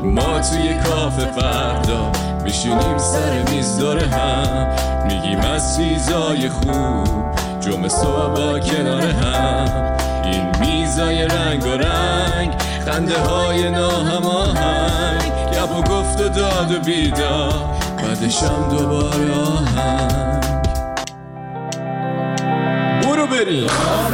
ما توی کافه فردا میشینیم سر میز دور هم، میگیم از چیزای خوب جمعه صبح با کنار هم. این میزای رنگ و رنگ، خنده های ناهماهنگ، گپ و گفت و داد و بیدار، بعدشم دوباره آهنگ. برو بریم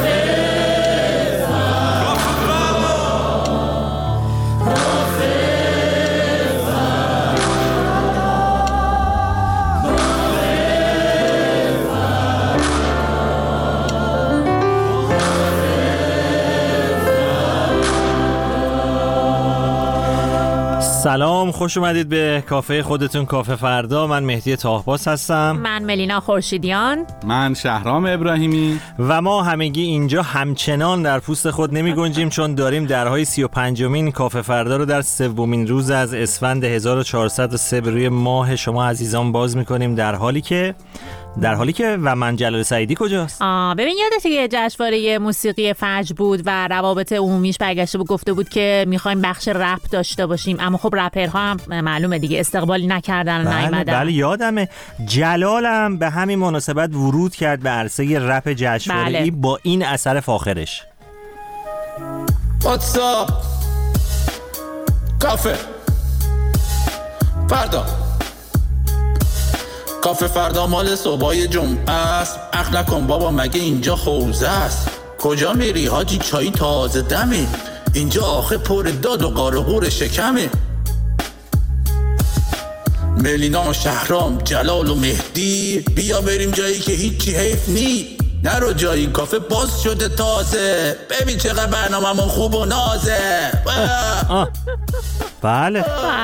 سلام، خوش اومدید به کافه خودتون، کافه فردا. من مهدی طاهباز هستم. من ملینا خورشیدیان. من شهرام ابراهیمی. و ما همگی اینجا همچنان در پوست خود نمی گنجیم، چون داریم درهای 35مین کافه فردا رو در سومین روز از اسفند 1403 به روی ماه شما عزیزان باز میکنیم، در حالی که و من جلال سعیدی کجاست؟ ببین یادته که جشنواره موسیقی فجر بود و روابط عمومیش برگشته بود گفته بود که میخوایم بخش رپ داشته باشیم، اما خب رپرها هم معلومه دیگه استقبالی نکردن و نیومدن. بله یادمه. جلالم به همین مناسبت ورود کرد به عرصه رپ جشنواره‌ای با این اثر فاخرش. واتساپ کافه فردا، کافه فردا مال صبحای جمعه است. اخلا کن بابا، مگه اینجا حوزه است؟ کجا میری حاجی؟ چای تازه دمه، اینجا آخه پر داد و قارقور شکمه. ملینا، شهرام، جلال و مهدی، بیا بریم جایی که هیچی حیف نی. نرو جایی، کافه باز شده تازه، ببین چقدر برنامه‌مون خوب و نازه. بله.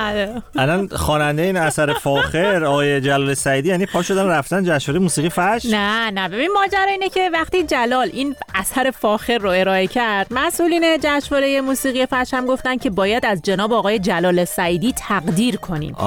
الان خواننده این اثر فاخر آقای جلال سعیدی یعنی پا شدن رفتن جشنواره موسیقی فجر؟ نه ببین ماجرا اینه که وقتی جلال این اثر فاخر رو ارائه کرد، مسئولین جشنواره موسیقی فجر هم گفتن که باید از جناب آقای جلال سعیدی تقدیر کنیم.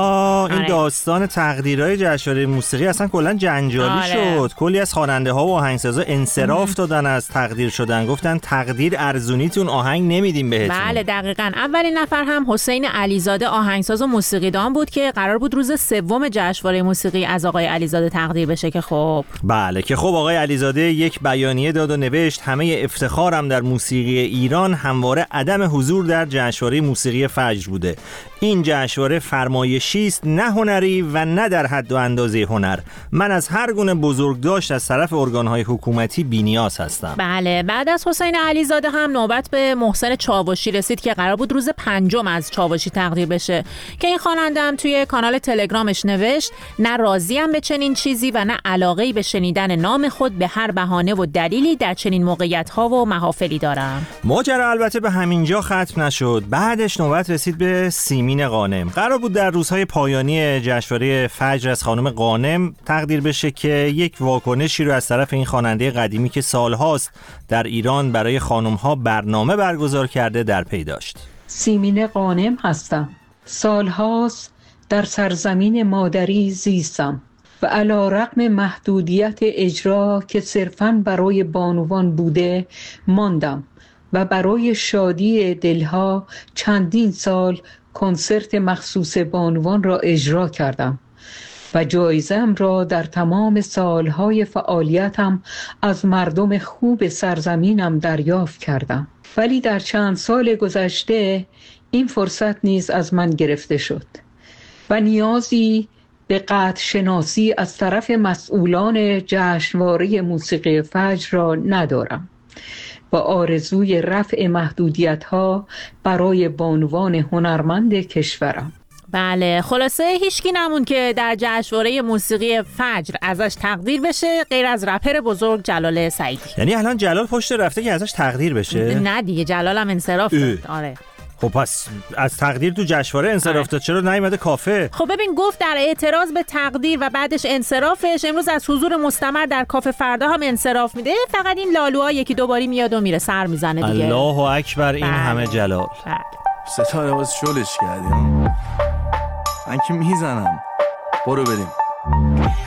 این داستان تقدیرهای جشنواره موسیقی اصلا کلا جنجالی شد. کلی از خواننده ها و آهنگسازا انصراف دادن از تقدیر شدن، گفتن تقدیر ارزونیتون، آهنگ نمیدیم بهتون. بله دقیقاً. اولین نفر هم حسین علیزاده آهنگساز و موسیقیدان بود که قرار بود روز سوم جشنواره موسیقی از آقای علیزاده تقدیر بشه که خب آقای علیزاده یک بیانیه داد و نوشت همه افتخارم در موسیقی ایران همواره عدم حضور در جشنواره موسیقی فجر بوده. این جشنواره فرمایشی است، نه هنری و نه در حد و اندازه هنر. من از هر گونه بزرگداشت از طرف ارگان‌های حکومتی بی‌نیاز هستم. بله. بعد از حسین علیزاده هم نوبت به محسن چاوشی رسید که قرار بود روز 5 از چاوشی تقدیر بشه که این خواننده هم توی کانال تلگرامش نوشت نه راضیم به چنین چیزی و نه علاقه‌ای به شنیدن نام خود به هر بهانه و دلیلی در چنین موقعیت‌ها و محافلی دارم. ماجرا البته به همینجا ختم نشد. بعدش نوبت رسید به سیمین غانم. قرار بود در روزهای پایانی جشنواره فجر از خانم غانم تقدیر بشه که یک واکنشی رو از طرف این خواننده قدیمی که سالهاست در ایران برای خانم‌ها برنامه برگزار کرده در پی داشت. سیمین غانم هستم. سالهاست در سرزمین مادری زیستم و علی‌رغم محدودیت اجرا که صرفاً برای بانوان بوده ماندم و برای شادی دلها چندین سال کنسرت مخصوص بانوان را اجرا کردم و جایزه‌ام را در تمام سالهای فعالیتم از مردم خوب سرزمینم دریافت کردم. ولی در چند سال گذشته این فرصت نیز از من گرفته شد و نیازی به قطع شناسی از طرف مسئولان جشنواره موسیقی فجر را ندارم و آرزوی رفع محدودیت‌ها برای بانوان هنرمند کشورم. بله، خلاصه هیچکی نمون که در جشنواره موسیقی فجر ازش تقدیر بشه غیر از رپر بزرگ جلال سعیدی. یعنی الان جلال پشت رفته که ازش تقدیر بشه؟ نه دیگه، جلال هم انصراف داد. آره. خب پس از تقدیر تو جشنواره انصراف داد، چرا نیومده کافه؟ خب ببین گفت در اعتراض به تقدیر و بعدش انصرافش امروز از حضور مستمر در کافه فردا هم انصراف میده. فقط این لالوها یکی دو باری میاد و میره، سر میزنه دیگه. الله اکبر. این همه جلال. ستاره باز شلش کردیم. من که میزنم. برو بریم.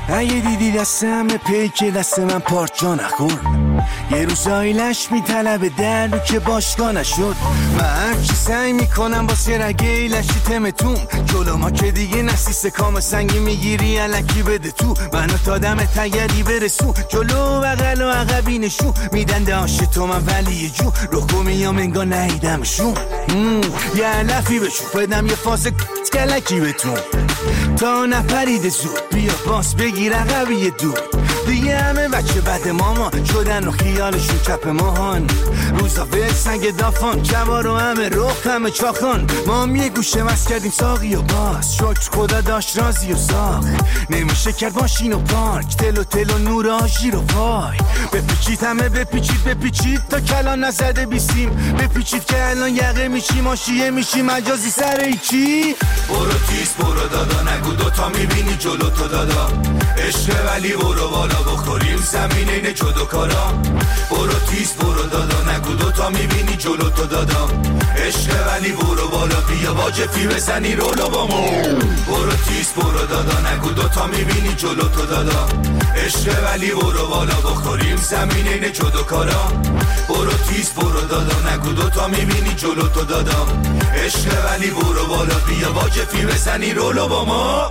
اگه دیدی دستم پیک دست من پارچا نخورد، یه روزایی لش میطلبه درو که باشگاه نشد. من هرچی سعی میکنم واسه رگه لشی تمتون، جلو ما که دیگه نسیست کام سنگی میگیری علکی بده تو. منو تا دم تگری برسون، جلو بغل و عقبی نشون میدن داشت تو من ولی یه جو رخو میام انگار نهیدمشون. یه علفی بشون بدم یه فاز کلکی بتون تا نپریده زود، بیا باس بگیر عقبی دور. دیگه همه بچه بد مامان شدن و خیالشون چپ ماهان، روزا به سنگ دافان جوار و همه رخ همه چاخان. ما هم یه گوشه مست کردیم ساقی و باز، شکر خدا داشت رازی و ساخت. نمیشه کرد ماشین و پارک، تل و نور آژیر و پای. بپیچید همه بپیچید تا کلان نزده بیسیم، بپیچید که الان یقه میشی ماشیه میشی مجازی سر ایچی. برو تیز برو دادا نگو دوتا میبینی جلو تو دادا، عشق ولی برو بالا بخوریم زمین اینه جدو کارا. برو تیز برو دادا نگو دوتا میبینی جلو تو دادا، عشق ولی برو بالا بیا با جفی بزنی رولو با ما. برو تیز برو دادا نگو دوتا میبینی جلو تو دادا، عشق ولی برو بالا بخوریم زمین اینه جدو کارا. برو تیز برو دادا نگو دوتا میبینی جلو تو دادا، عشق ولی برو بالا بیا با جفی بزنی رولو با ما.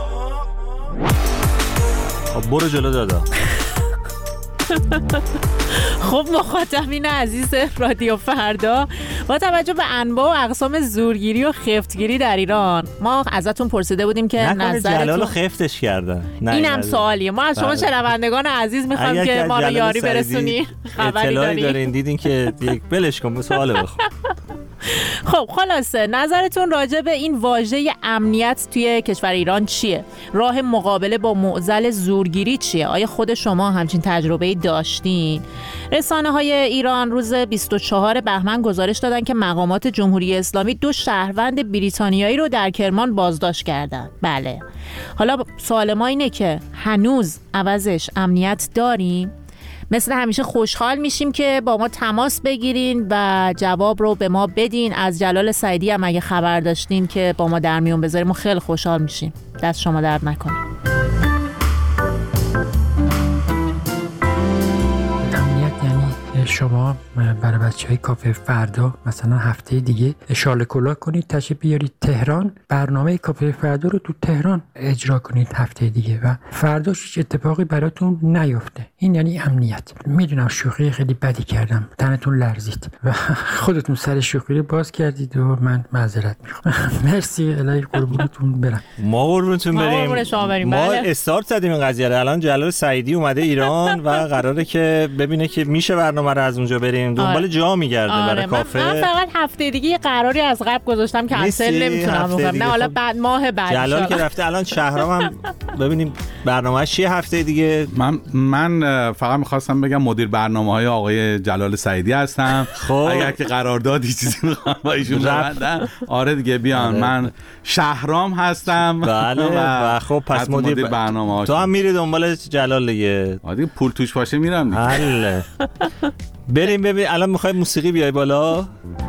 برو جلو دادا. خب مخاطبین عزیز رادیو فردا، با توجه به انواع و اقسام زورگیری و خفتگیری در ایران، ما ازتون پرسیده بودیم که نظرتون جلالو خفتش کردن. اینم سوالیه. ما از شما شنوندگان عزیز میخوایم که ما رو یاری برسونی. خبری دارین دیدین که بلش کن سوال بخون. خب خلاصه نظرتون راجع به این واژه امنیت توی کشور ایران چیه؟ راه مقابله با معضل زورگیری چیه؟ آیا خود شما همچین تجربه‌ای داشتین؟ رسانه‌های ایران روز 24 بهمن گزارش دادن که مقامات جمهوری اسلامی 2 شهروند بریتانیایی رو در کرمان بازداشت کردن. بله. حالا سوال ما اینه که هنوز عوضش امنیت داریم؟ مثل همیشه خوشحال میشیم که با ما تماس بگیرین و جواب رو به ما بدین. از جلال سعیدی هم اگه خبر داشتین که با ما در میون بذاریم، ما خیلی خوشحال میشیم. دست شما درد نکنه. شما برای بچه‌های کافه فردا مثلا هفته دیگه شال کلاه کنید، تشریف بیارید تهران، برنامه کافه فردا رو تو تهران اجرا کنید هفته دیگه و فرداش هیچ اتفاقی براتون نیفته. این یعنی امنیت. میدونم شوخی خیلی بدی کردم، تنتون لرزید و خودتون سر شوخی رو باز کردید و من معذرت میخوام. مرسی. الهی قربونتون برم. ما قربونتون بریم. ما استارت زدیم این قضیه رو. الان جلال سعیدی اومده ایران و قراره که ببینه که میشه برنامه رو از اونجا بریم. دنبال جا میگرده برای کافه. من فقط هفته دیگه یه قراری از قبل گذاشتم که اصلا نمیتونم بکنم. نه حالا بعد ماه بعد جلال که رفته. الان شهرام هم ببینیم برنامه‌اش چیه هفته دیگه. من فقط می‌خواستم بگم مدیر برنامه‌های آقای جلال سعیدی هستم. خب اگر که قراردادی چیزی می‌خوام با ایشون ببندم، آره دیگه بیان. من شهرام هستم. بله و خب پس مدیر برنامه‌ها تو هم میری دنبال جلال دیگه. دیگه پول توش باشه میرم دیگه. حله. بریم ببین. الان میخوای موسیقی بیای بالا؟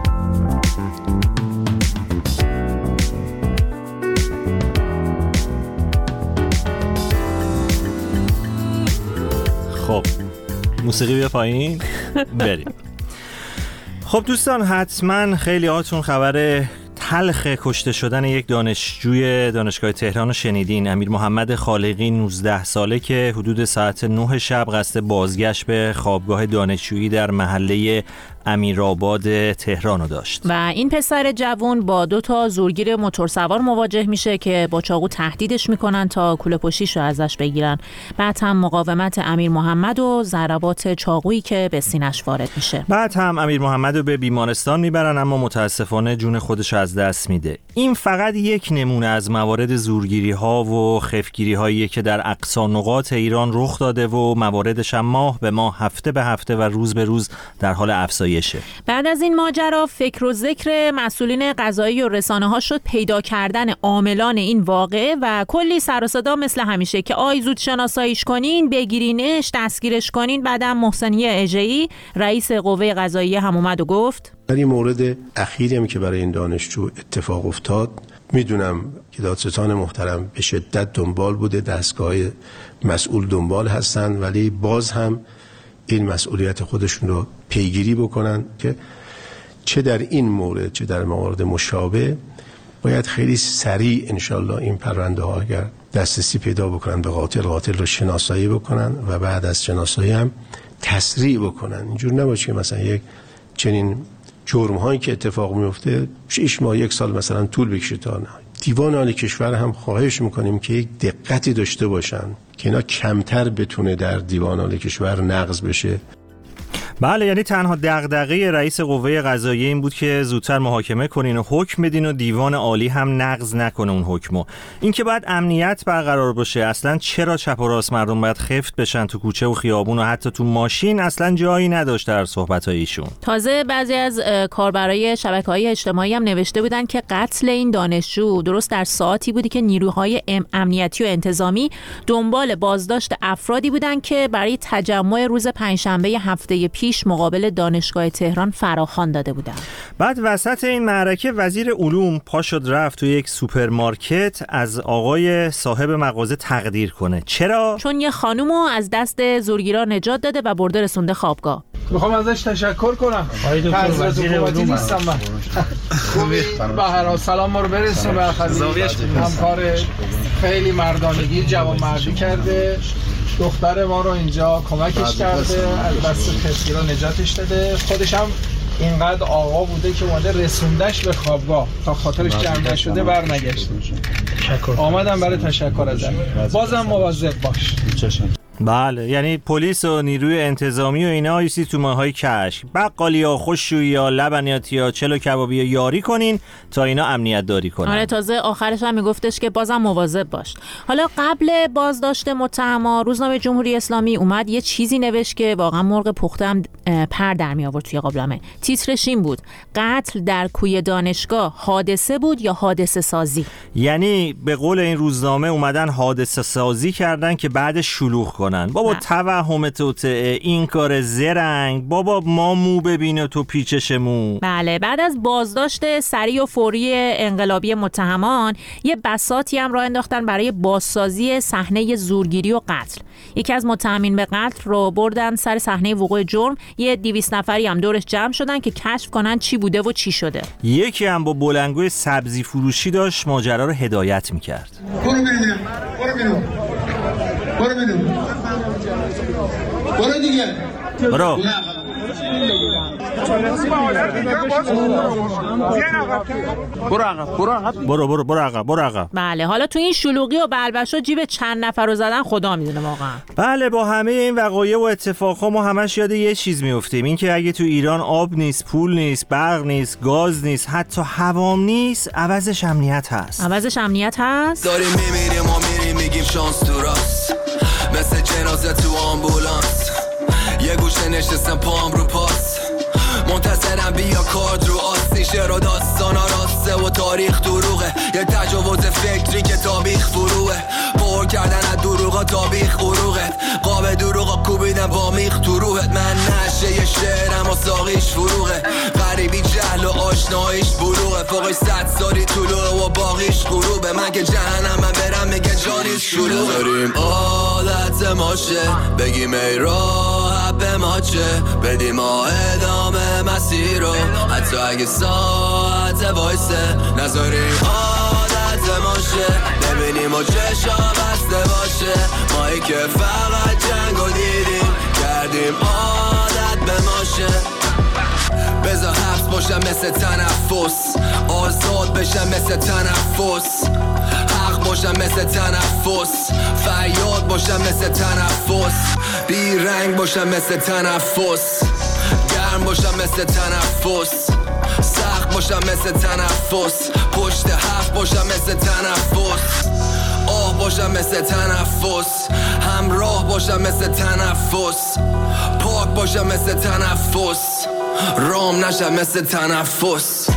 خب موسیقی بیا پایین. بریم. خب دوستان، حتما خیلی هاتون خبر تلخ کشته شدن یک دانشجوی دانشگاه تهران رو شنیدین. امیر محمد خالقی 19 ساله که حدود ساعت 9 شب قصد بازگشت به خوابگاه دانشجویی در محله امیرآباد تهران رو داشت و این پسر جوان با 2 زورگیر موتورسوار مواجه میشه که با چاقو تهدیدش میکنن تا کوله پشتیش رو ازش بگیرن. بعد هم مقاومت امیر محمد و ضربات چاقویی که به سینش وارد میشه. بعد هم امیر محمد رو به بیمارستان میبرن، اما متاسفانه جون خودش از دست میده. این فقط یک نمونه از موارد زورگیری ها و خفتگیری هایی که در اقصا نقاط ایران رخ داده و مواردش هم ماه به ماه، هفته به هفته و روز به روز در حال افزایشه. بعد از این ماجرا فکر و ذکر مسئولین قضایی و رسانه ها شد پیدا کردن عاملان این واقعه و کلی سر و صدا مثل همیشه که آی زود شناساییش کنین، بگیرینش، دستگیرش کنین. بعدم محسنیه اژه‌ای رئیس قوه قضاییه هم اومد و گفت در این مورد اخیری هم که برای این دانشجو اتفاق افتاد، میدونم که دادستان محترم به شدت دنبال بوده، دستگاه مسئول دنبال هستن، ولی باز هم این مسئولیت خودشون رو پیگیری بکنن که چه در این مورد چه در موارد مشابه باید خیلی سریع انشالله این پرونده ها اگر دسترسی پیدا بکنن به قاتل رو شناسایی بکنن و بعد از شناسایی هم تسریع بکنن. اینجور نباشه مثلا یک چنین جرم هایی که اتفاق میفته 6 ماه 1 سال مثلا طول بکشه تا نه. دیوان عالی کشور هم خواهش میکنیم که یک دقتی داشته باشن که اینا کمتر بتونه در دیوان عالی کشور نقض بشه. بله، یعنی تنها دغدغه رئیس قوه قضاییه این بود که زودتر محاکمه کنین و حکم بدین و دیوان عالی هم نقض نکنه اون حکمو. این که باید امنیت برقرار باشه، اصلا چرا چپ و راست مردم باید خفت بشن تو کوچه و خیابون و حتی تو ماشین، اصلا جایی نداشت در صحبت‌های ایشون. تازه بعضی از کاربرای شبکه‌های اجتماعی هم نوشته بودن که قتل این دانشجو درست در ساعتی بودی که نیروهای امنیتی و انتظامی دنبال بازداشت افرادی بودن که برای تجمع روز پنجشنبه هفته پیش مقابل دانشگاه تهران فراخوان داده بودن. بعد وسط این معرکه وزیر علوم پا شد رفت تو یک سوپرمارکت از آقای صاحب مغازه تقدیر کنه. چرا؟ چون یه خانومو از دست زورگیرا نجات داده و برده رسونده خوابگاه. میخوام ازش تشکر کنم. وزیر علوم نیستم من. خوبی به هر حال سلام ما رو برسون به همکار خیلی مردانگی جوان مردی کرده. دختر ما رو اینجا کمکش کرده، از دست خسیرا نجاتش داده. خودش هم اینقدر آقا بوده که اومده رسوندش به خوابگاه تا خاطرش جمع نشده برنگشت. آمدم برای تشکر ازت. بازم مواظب باش. بله، یعنی پلیس و نیروی انتظامی و اینا ایسی تو ماهای کشک، بقالیا، خوشویا، لبنیاتیا، چلو کبابی یاری کنین تا اینا امنیت داری کنن. آره، تازه آخرش هم میگفتش که بازم مواظب باش. حالا قبل بازداشت متهما روزنامه جمهوری اسلامی اومد یه چیزی نوشت که واقعا مرغ پخته هم پر در می آورد توی قابلمه. تیترش این بود: قتل در کوی دانشگاه حادثه بود یا حادثه سازی؟ یعنی به قول این روزنامه اومدن حادثه سازی کردن که بعد شلوغ کنن. بابا توهم توته، این کار زرنگ، بابا ما مو ببینه تو پیچش مو. بله، بعد از بازداشت سریع و فوری انقلابی متهمان یه بساطی هم راه انداختن برای بازسازی صحنه زورگیری و قتل. یکی از متهمین به قتل رو بردن سر صحنه وقوع جرم، یه 200 نفری هم دورش جمع شدن که کشف کنن چی بوده و چی شده. یکی هم با بلنگوی سبزی فروشی داشت ماجرا رو هدایت می‌کرد. برو دیگه. برو. برو عقب. بله، حالا تو این شلوغی و بلبشو جیب چند نفر رو زدن خدا میدونه واقعا. بله، با همه این وقایع و اتفاقها ما همش یاد یه چیز میافتیم، این که اگه تو ایران آب نیست، پول نیست، برق نیست، گاز نیست، حتی هوام نیست، عوضش امنیت هست. داریم میمیریم ما میریم میگیم شانس تو راست، مثل جنازه تو آمبولانس، یه گوشه نشستم پام رو پاس، منتظرم بیا کارد رو آسی، شعر و داستانا راسته و تاریخ دروغه، یه تجاوز فکری که تابیخ فروه، پر کردن از دروغا تابیخ قروغت، قاب دروغا کوبیدن با میخ تو روحت، من نشه یه شعرم و ساقیش فروغه، غریبی جهل و آشناییش بروغه، فوقش 100 سالی طلوعه و باقیش غروبه، من که جهنم من برم میگه جانیش شروعه، داریم عادت ماشه بگیم ای راحت به ما چه، بدیم ما ادامه مسیر رو حتی اگه ساعت وایسه، نذاریم عادت ماشه ببینیم و چشا بسته باشه، مایی که فقط جنگو دیدیم کردیم عادت به ماشه، بذار حبس باشم مثل تنفس، آزاد بشم مثل تنفس، حق باشم مثل تنفس، فریاد باشم مثل تنفس، بی رنگ باشم مثل تنفس، گرم باشم مثل تنفس، سخت باشم مثل تنفس، پشت حرف باشم مثل تنفس، آه باشم مثل تنفس، همراه باشم مثل تنفس، پاک باشم مثل تنفس، رام نشم مثل تنفس.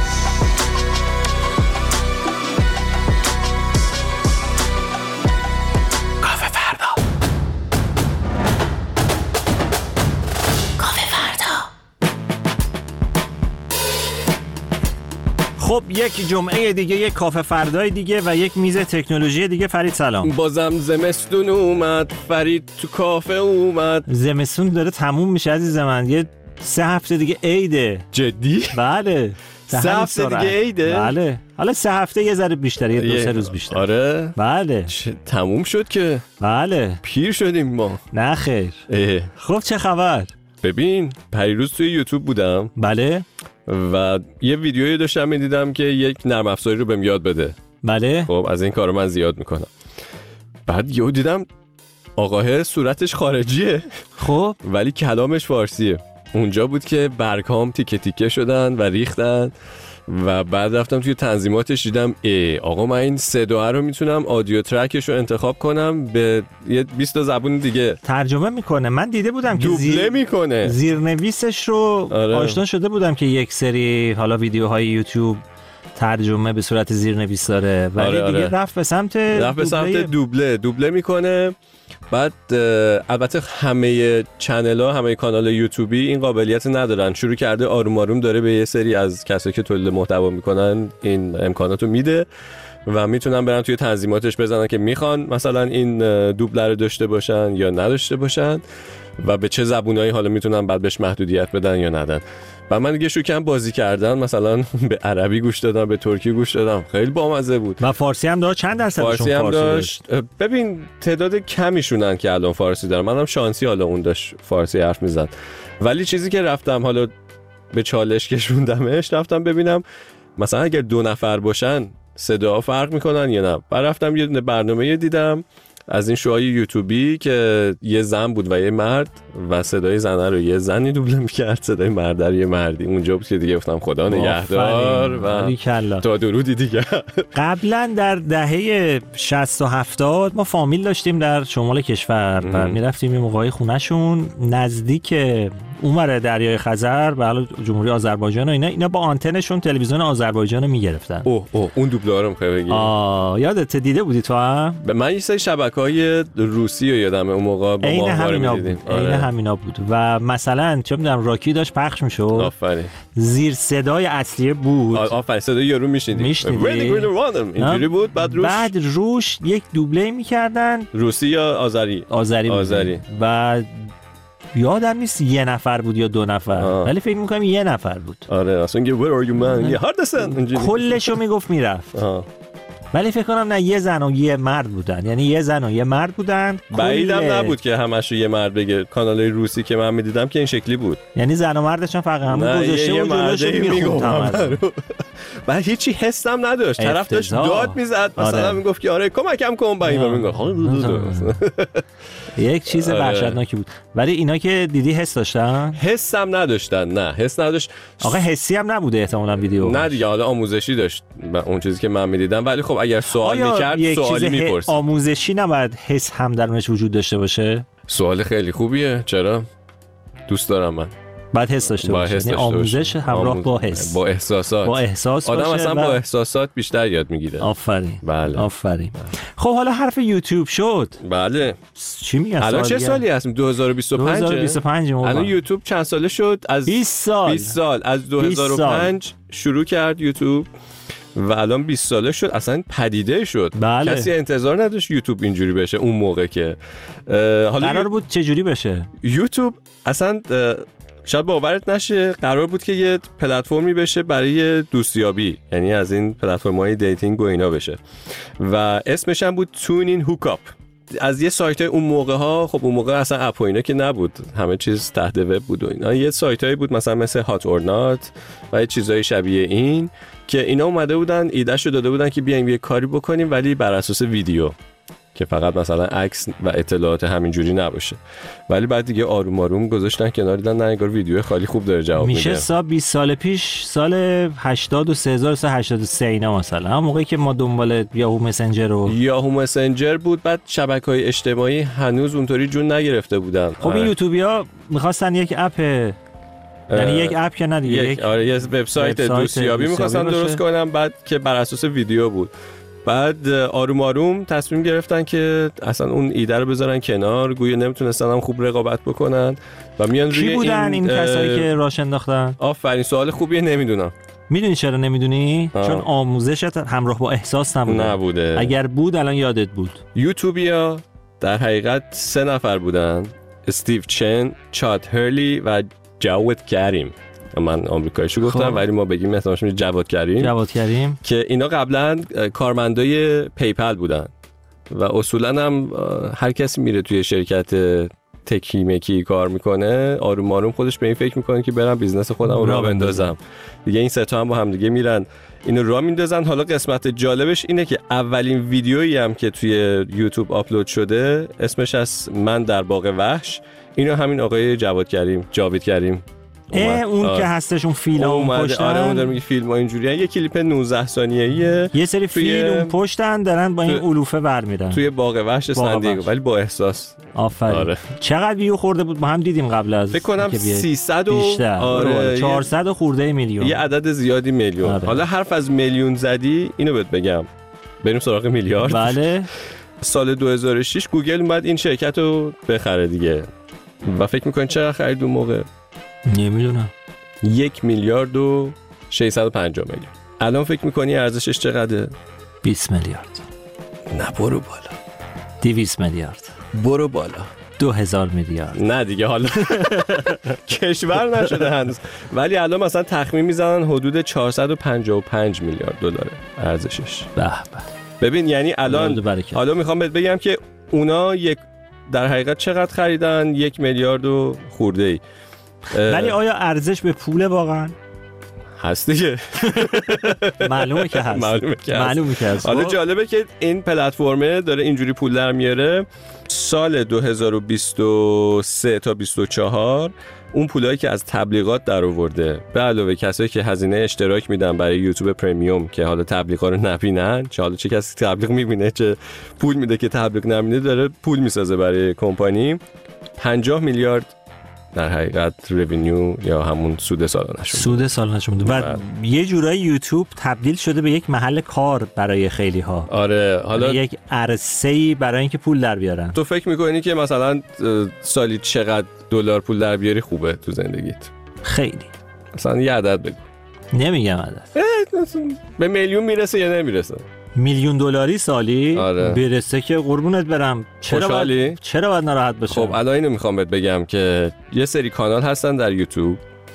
خب یک جمعه دیگه، یک کافه فردای دیگه و یک میز تکنولوژی دیگه. فرید سلام. بازم زمستون اومد، فرید تو کافه اومد. زمستون داره تموم میشه عزیز من، یه 3 هفته دیگه عیده. جدی؟ بله 3 هفته دیگه عیده؟ بله حالا 3 هفته یه ذره بیشتر، یه 2-3 روز بیشتر. آره بله تموم شد که. بله پیر شدیم ما. نه خیر. خب چه خبر؟ ببین پریروز توی یوتیوب بودم. بله. و یه ویدیویی داشتم میدیدم که یک نرم افزاری رو بهم یاد بده. بله. خب از این کارو من زیاد میکنم. بعد یهو دیدم آقاه صورتش خارجیه، خب ولی کلامش فارسیه. اونجا بود که برگام تیکه تیکه شدن و ریختن و بعد رفتم توی تنظیماتش دیدم آقا من این صدا رو میتونم آدیو ترکش رو انتخاب کنم به یه 20 تا زبون دیگه ترجمه میکنه. من دیده بودم که دوبله میکنه، زیرنویسش رو آشنا شده بودم که یک سری حالا ویدیوهای یوتیوب ترجمه به صورت زیرنویس داره، ولی دیگه رفت به سمت دوبله میکنه. بعد البته همه چنل‌ها، همه کانال یوتیوبی این قابلیت ندارن. شروع کرده آروم آروم داره به یه سری از کسایی که تولید محتوا میکنن این امکاناتو میده و میتونن برن توی تنظیماتش بزنن که میخوان مثلا این دوبله رو داشته باشن یا نداشته باشن و به چه زبونایی حالا میتونن بعد بهش محدودیت بدن یا ندن. و من دیگه شروع کردم بازی کردن، مثلا به عربی گوش دادم، به ترکی گوش دادم، خیلی بامزه بود. و فارسی هم داشت. چند درصدشون فارسی هم داشت؟ ببین تعداد کمیشونن که الان فارسی دارن. منم شانسی حالا اون داشت فارسی حرف میزد، ولی چیزی که رفتم حالا به چالش کشوندمش، رفتم ببینم مثلا اگر 2 نفر باشن صدا فرق میکنن یا نه. بعد رفتم یه برنامه دیدم از این شوهای یوتیوبی که یه زن بود و یه مرد و صدای زنه رو یه زنی دوبله میکرد، صدای مرد رو یه مردی. اونجا بود که دیگه گفتم خدا نگهدار و تا درودی دیگه. قبلا در دهه 60 و 70 ما فامیل داشتیم در شمال کشور و میرفتیم یه موقعی خونهشون نزدیک اونور دریای خزر و حالا جمهوری آذربایجان و اینا با آنتنشون تلویزیون آذربایجان رو میگرفتن. اون دوبله رو میخوای بگی؟ یادت دیده بودی تو هم؟ من یه سری شبکه‌های روسی رو یادمه اون موقع با ماهواره می‌دیدیم. عین همینا بود و مثلا چه می‌دونم راکی داشت پخش می‌شد. آفرین. زیر صدای اصلی بود. آفرین صدای یارو میشنیدی. اینجوری بود. بعد روش یک دوبله می‌کردن. روسی یا آذری. و یادم نیست یه نفر بود یا 2 نفر، ولی فکر می‌کنم یه نفر بود. آره اصلا where are you man هاردسن کلشو میگفت میرفت. ولی فکر کنم نه یه زن و یه مرد بودن، یعنی یه زن و یه مرد بودن. بعیدم نبود که همشو یه مرد بگه. کانال روسی که من میدیدم که این شکلی بود. یعنی زن و مردشون فقط همون گذاشته بود جلوشو میخوند. بعد هیچی حسم نداشت. طرف داشت داد میزد مثلا میگفت که آره کمکم کن، با این میگفت یک چیز وحشتناکی بود. ولی اینا که دیدی حس داشتن؟ حسم نداشتن. نه حس نداشت. آقا حسی هم نبوده احتمالاً ویدیو. نه دیگه حالا آموزشی داشت اون چیزی که من میدیدم. ولی خب اگر سوال میکرد سوالی میپرسید. آموزشی نباید حس هم درونش وجود داشته باشه؟ سوال خیلی خوبیه. چرا؟ دوست دارم من. باید حس داشته باشه. یعنی آموزش همراه با حس، با احساسات. با احساس آدم اصلا با احساسات بیشتر یاد میگیره. آفرین. بله. آفرین. خب حالا حرف یوتیوب شد. بله. چی میگن؟ الان چه سالی هستیم؟ 2025. الان یوتیوب چند ساله شد؟ از 20 سال. از 2005 شروع کرد یوتیوب و الان 20 ساله شد. اصلا پدیده شد. بله. کسی انتظار نداشت یوتیوب اینجوری بشه اون موقع که حالا قرار بود چه جوری بشه. یوتیوب اصلا شاید باورت نشه قرار بود که یه پلتفرمی بشه برای دوستیابی، یعنی از این پلتفرم‌های دیتینگ و اینا بشه و اسمش هم بود تونین هوکاپ. از یه سایت اون موقع ها، خب اون موقع اصلا اپ و اینا که نبود، همه چیز تحت وب بود و اینا. یه سایتایی بود مثلا مثل هات اور نات و یه چیزای شبیه این که اینا اومده بودن ایدهشو داده بودن که بیایم یه کاری بکنیم ولی بر اساس ویدیو، که فقط مثلا عکس و اطلاعات همینجوری نباشه. ولی بعد دیگه آروم آروم گذاشتن کنار، دیدن نه انگار ویدیو خالی خوب داره جواب میده. میشه 20 سال پیش، سال 83 اینا مثلا، هم موقعی که ما دنبال یاهو مسنجر بود. بعد شبکه‌های اجتماعی هنوز اونطوری جون نگرفته بودن. خب این یوتیوبیا می‌خواستن یک اپ، یعنی یک اپ که نه دیگه، یه وبسایت دوستیابی می‌خواستن درست کنن بعد که بر اساس ویدیو بود. بعد آروم آروم تصمیم گرفتن که اصلا اون ایده رو بذارن کنار، گویا نمیتونستن هم خوب رقابت بکنن و میان روی کی بودن این کسایی که راش انداختن؟ آفرین، سوال خوبیه، نمیدونم. میدونی چرا نمیدونی؟ چون آموزشت همراه با احساس نبوده. اگر بود الان یادت بود. یوتیوبیا در حقیقت 3 نفر بودن: استیو چن، چاد هرلی و جاوید کریم. من آمریکاییشو گفتم ولی ما بگیم احتمالش میشه جواد کریم که اینا قبلا کارمندای پیپل بودن و اصولا هم هر کسی میره توی شرکت تکی مکی کار میکنه آروم آروم خودش به این فکر میکنه که برم بیزنس خودم رو راه بندازم دیگه. این 3 تا هم با هم دیگه میرن اینو راه میندازن. حالا قسمت جالبش اینه که اولین ویدیویی هم که توی یوتیوب آپلود شده اسمش از من در باغ وحش، اینو همین آقای جاوید کریم اون که هستش اون فیلم اون پشتن. آره اون داره میگه فیلم ها اینجوریه. یه کلیپ 19 ثانیه‌ایه، یه سری فیلم اون پشتن دارن با این علوفه برمیرن توی باغ وحش سن دیگو ولی با احساس. آفرین. آره. چقدر ویو خورده بود؟ ما هم دیدیم قبل از فکر کنم 300 آره 400 خورده میلیون، یه عدد زیادی میلیون. آره. حالا حرف از میلیون زدی، اینو بهت بگم بریم سراغ میلیارد. بله. سال 2006 گوگل اومد این شرکت رو بخره دیگه و فکر می‌کنی چقدر خرید اون موقع؟ نمیدونم. 1 میلیارد و 650 میلیون. الان فکر میکنی ارزشش چقدره؟ 20 میلیارد. نه برو بالا. 200 میلیارد. برو بالا. 2000 میلیارد. نه دیگه حالا کشور نشده هنوز ولی الان مثلا تخمین میزنن حدود 455 میلیارد دلار ارزشش. به به. ببین یعنی الان حالا میخوام بهت بگم که اونا در حقیقت چقدر خریدن؟ 1 میلیارد و خورده ای. ولی آیا ارزش به پوله واقعا؟ هست دیگه. معلومه که هست. حالا جالبه که این پلتفرمه داره اینجوری پول در میاره. سال 2023 تا 24 اون پولایی که از تبلیغات در آورده به علاوه کسایی که هزینه اشتراک میدن برای یوتیوب پرمیوم که حالا تبلیغا رو نبینن، چه حالا چه کسی تبلیغ میبینه چه پول میده که تبلیغ نبینه، داره پول میسازه برای کمپانی. 50 میلیارد در حقیقت رونیو یا همون سود سالانه بوده و یه جورایی یوتیوب تبدیل شده به یک محل کار برای خیلی ها. آره حالا یک عرصه‌ای برای اینکه پول در بیارن. تو فکر می‌کنی که مثلا سالی چقدر دلار پول در بیاری خوبه تو زندگیت؟ خیلی. مثلا یه عدد بگو. نمیگم عدد. به میلیون میرسه یا نمیرسه؟ میلیون دلاری سالی؟ آره. برسه که قربونت برم. چرا باید ناراحت باشم؟ خب الان اینو میخوام بهت بگم که یه سری کانال هستن در یوتیوب،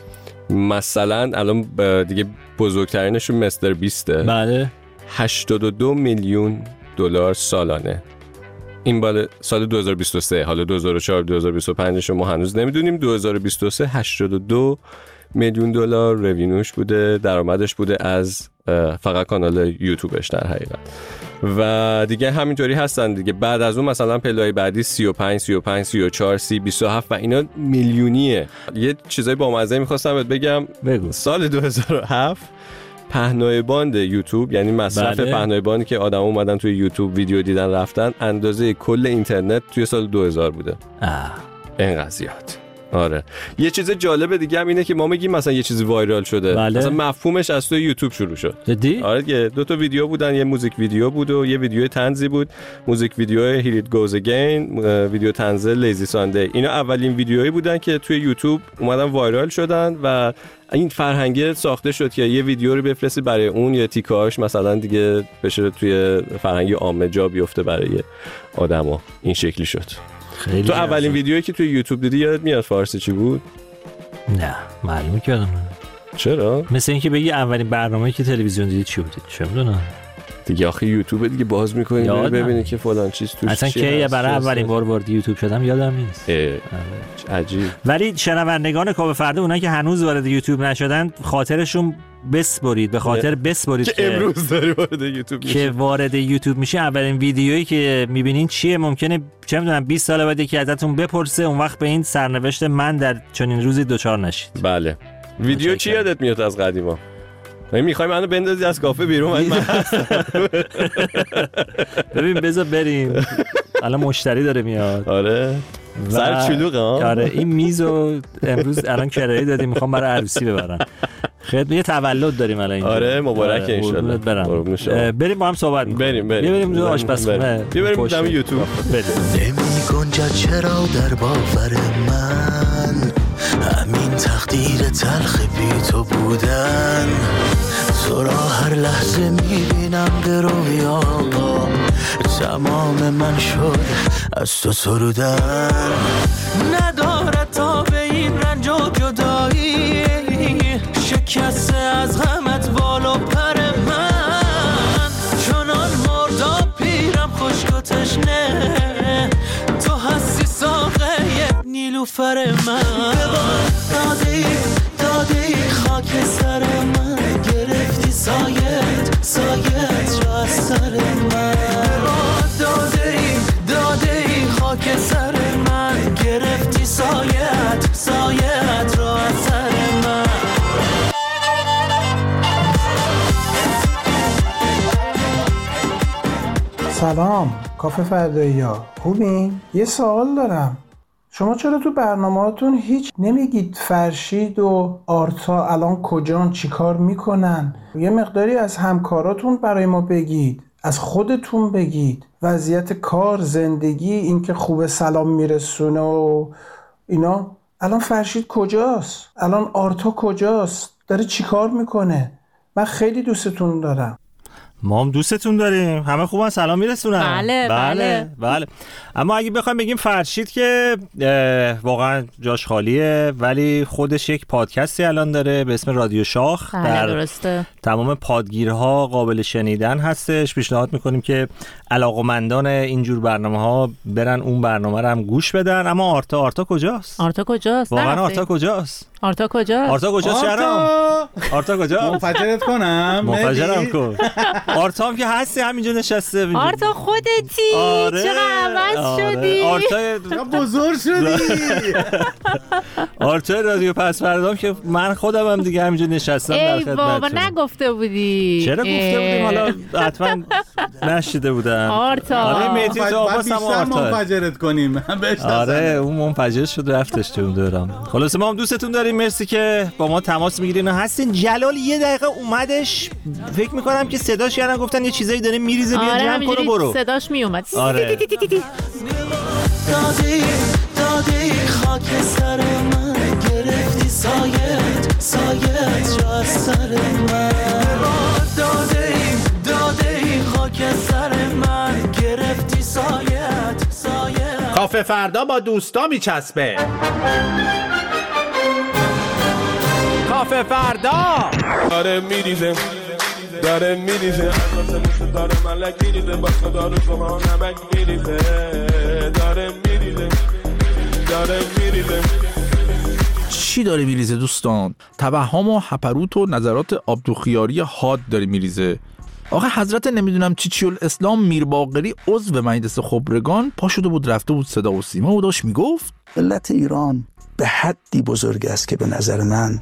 مثلا الان دیگه بزرگترینشون مستر بیسته. بله. 82 میلیون دلار سالانه. این بالا سال 2023. حالا 2004 2025 ما هنوز نمیدونیم. 2023 82 میلیون دلار رونیوش بوده، درآمدش بوده از فقط کانال یوتیوبش در حقیقت. و دیگه همینطوری هستن دیگه. بعد از اون مثلا پله‌های بعدی 35 34 30 27 و اینا میلیونیه. یه چیزای بامزه می‌خواستم بهت بگم. بگو. سال 2007 پهنای باند یوتیوب، یعنی مصرف پهنای باندی که آدما اومدن توی یوتیوب ویدیو دیدن رفتن، اندازه کل اینترنت توی سال 2000 بوده. اینقدر زیاد. آره. یه چیز جالب دیگه هم اینه که ما میگیم مثلا یه چیزی وایرال شده. بله. مثلا مفهومش از توی یوتیوب شروع شد. جدی؟ آره دیگه. 2 تا ویدیو بودن، یه موزیک ویدیو بود و یه ویدیو طنزی بود. موزیک ویدیو Here It Goes Again، ویدیو طنز لیزی ساندی. اینا اولین ویدیوهایی بودن که توی یوتیوب اومدن وایرال شدن و این فرهنگه ساخته شد که یه ویدیو رو بفرستی برای اون یا تیکاش مثلا دیگه بشه توی فرهنگ عامه جا بیفته برای آدما. این شکلی شد. تو اولین ویدیویی که توی یوتیوب دیدی یادت میاد فارسی چی بود؟ نه معلومه که یادم نمیاد. چرا؟ مثل اینکه بگی اولین برنامه‌ای که تلویزیون دیدی چی بود؟ چه میدونم دیگه. آخه یوتیوب دیگه باز می‌کنی ببینی که فلان چیز توش اصلا که برای اولین بار وارد یوتیوب شدم یادم نیست. عجیب. ولی شنوندگان کاوه فردا اونایی که هنوز وارد یوتیوب نشدن خاطرشون بسپرید، به خاطر بسپرید که امروز داری وارد یوتیوب میشی. که وارد یوتیوب میشه اولین ویدیویی که میبینین چیه؟ ممکنه چه میدونم 20 سال بعد یکی ازتون بپرسه، اون وقت به این سرنوشت من در چنین روزی دوچار نشید. بله. ویدیو چی یادت میاد از قدیما؟ میخوایم منو بندازی از کافه بیرون؟ من ببین بذار بریم، الان مشتری داره میاد. آره سر چلوقه ها. آره این میزو امروز الان کرایه دادیم، میخوام برای عروسی ببرن. خیلی یه تولد داریم الان اینجا. آره مبارک ان شاء الله. بریم با هم صحبت کنیم. بریم آشپزخونه. بریم دم یوتیوب. نمی‌گنجد چرا در باور من همین تقدیر تلخ بی تو بودن. تو را هر لحظه میبینم به رویا، تمام من شد از تو سرودن. ندارد تا به این رنج و جدایی، شکسته از غمت بال و پر من. چنان مردا پیرم خشک و تشنه، تو هستی ساقه نیلوفر من. دادی خاک سر من، گرفتی سایت را از سر من. دادی خاک سر من، گرفتی سایت را از سر من. سلام کافه فردایی‌ها، خوبین؟ یه سوال دارم، شما چرا تو برنامه‌هاتون هیچ نمیگید فرشید و آرتا الان کجان، چیکار میکنن؟ یه مقداری از همکاراتون برای ما بگید، از خودتون بگید، وضعیت کار، زندگی، اینکه خوب سلام میرسونه و اینا. الان فرشید کجاست؟ الان آرتا کجاست؟ داره چیکار میکنه؟ من خیلی دوستتون دارم. ما هم دوستتون داریم، همه خوبن، سلام میرسونن. بله. اما اگه بخوایم بگیم فرشید که واقعا جاش خالیه، ولی خودش یک پادکستی الان داره به اسم رادیو شاخ. در درسته. تمام پادگیرها قابل شنیدن هستش. پیشنهاد میکنیم که علاقمندان اینجور برنامه‌ها برن اون برنامه رو هم گوش بدن. اما آرتا کجاست؟ واقعا آرتا کجاست؟ آرتا کجاست شهرام؟ آرتا کجاست؟ منفجرت کنم؟ منفجرم کن. آرتا هم که هستی همینجا نشسته. آرتا خودتی؟ چقدر عوض شدی؟ آرتا بزرگ شدی. آرتا رادیو پس فردام که من خودم هم دیگه همینجا نشستم در خدمتتون. ای بابا نگفته بودی. چرا گفته بودیم؟ حالا حتما نشیده بودم. آرتا آره میتی تو آباس هم آرتا منفجرت کنیم. آره اون منفجر شد رفتش تو اون دوران. خلاص ما هم دوستتون داریم، مرسی که با ما تماس میگیرین و هستین. جلال یه دقیقه اومدش، فکر میکنم که صداش یعنی گفتن یه چیزایی داره میریزه، بیا جمع کن و برو. صداش میومد. آره. دادی خاک سر من، گرفتی سایت را از سر من. دادی خاک سر من، گرفتی سایت. کافه فردا با دوستا میچسبه. کافه فردا داره میریزه داره ملک میریزه باسه داره شما نمک میریزه داره میریزه. چی داره میریزه دوستان؟ توهم و هپروت و نظرات آبدوخیاری حاد داره میریزه. آخه حضرت نمیدونم چی الاسلام میر باقری عضو مجلس خبرگان پا شده بود رفته بود صدا و سیما و داشت میگفت ملت ایران به حدی بزرگ است که به نظر من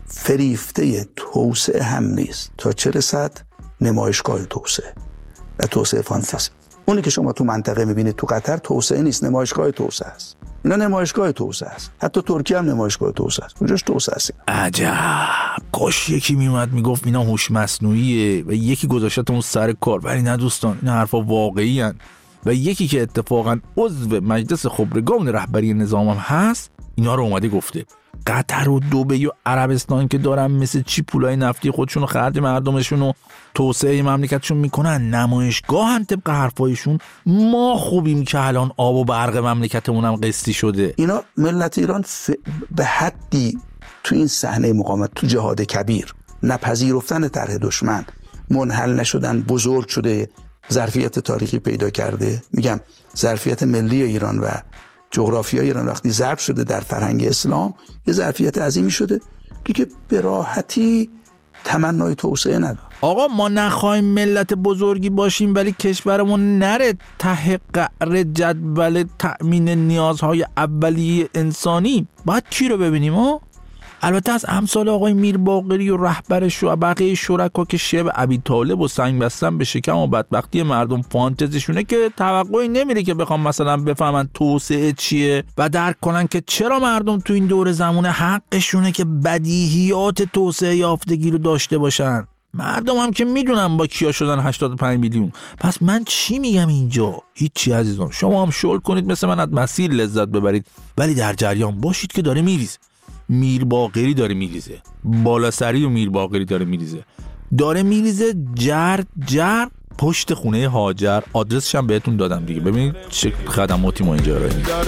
فریفته توسعه هم نیست تا چه رسد نمایشگاه توسعه و توسعه فانتزی. اونی که شما تو منطقه میبینید تو قطر توسعه نیست، نمایشگاه توسعه است. اینا نمایشگاه توسعه است. حتی ترکیه هم نمایشگاه توسعه است. اونجاش توسعه است. عجب. کاش یکی میومد میگفت اینا هوش مصنوعیه و یکی گذاشت اون سر کار. ولی نه دوستان، این حرفا واقعی هن. و یکی که اتفاقا عضو مجلس خبرگان رهبری نظام هم هست اینا رو اومده گفته. قطر و دبی و عربستان که دارن مثل چی پولای نفتی خودشون رو خرج مردمشون و توسعه مملکتشون میکنن، نمایشگاه هم طبق حرفایشون ما خوبیم که الان آب و برق مملکتمون هم قسطی شده. اینا ملت ایران به حدی تو این صحنه مقاومت، تو جهاد کبیر، نپذیرفتن طرح دشمن، منحل نشدن، بزرگ شده، ظرفیت تاریخی پیدا کرده. میگم ظرفیت ملی ایران و جغرافیای ایران وقتی ضرب شده در فرهنگ اسلام، یه ظرفیت عظیمی شده که به راحتی تمنای توسعه نداره. آقا ما نخواهیم ملت بزرگی باشیم ولی کشورمون نره ته قعر جدول تأمین نیازهای اولیه انسانی. باید کی رو ببینیم؟ البته از امثال آقای میر باقری و رهبرش و بقیه شرکا که شب ابی طالب و سنگ بستن به شکم و بدبختی مردم فانتزیشونه که توقعی نمیره که بخوام مثلا بفهمن توسعه چیه و درک کنن که چرا مردم تو این دور زمونه حقشونه که بدیهیات توسعه یافتگی رو داشته باشن. مردم هم که میدونن با کیا شدن 85 میلیون. پس من چی میگم اینجا؟ هیچی عزیزان، شما هم شل کنید مثل من از مسیر لذت ببرید، ولی در جریان باشید که داره میریزه. میر باقری داره میریزه، بالا سری و میر باقری داره میریزه جر پشت خونه هاجر. آدرسش هم بهتون دادم دیگه، ببینید چه خدماتی ما اینجا ارائه میدیم.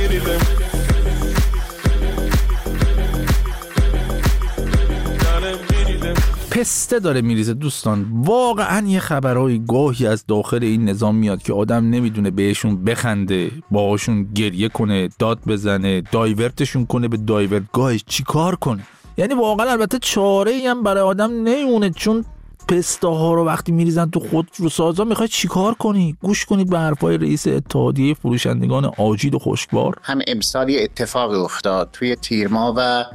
پسته داره میریزه دوستان. واقعا یه خبرهای گاهی از داخل این نظام میاد که آدم نمیدونه بهشون بخنده، باهاشون گریه کنه، داد بزنه، دایورتشون کنه به دایورتگاهش، چی کار کنه. یعنی واقعا البته چاره‌ای هم برای آدم نمیمونه، چون پسته ها رو وقتی میریزن تو خودروسازا میخوای چیکار کنی؟ گوش کنید به حرفای رئیس اتحادیه فروشندگان آجیل و خشکبار. هم امسال یه اتفاق افتاد توی تیر ماه و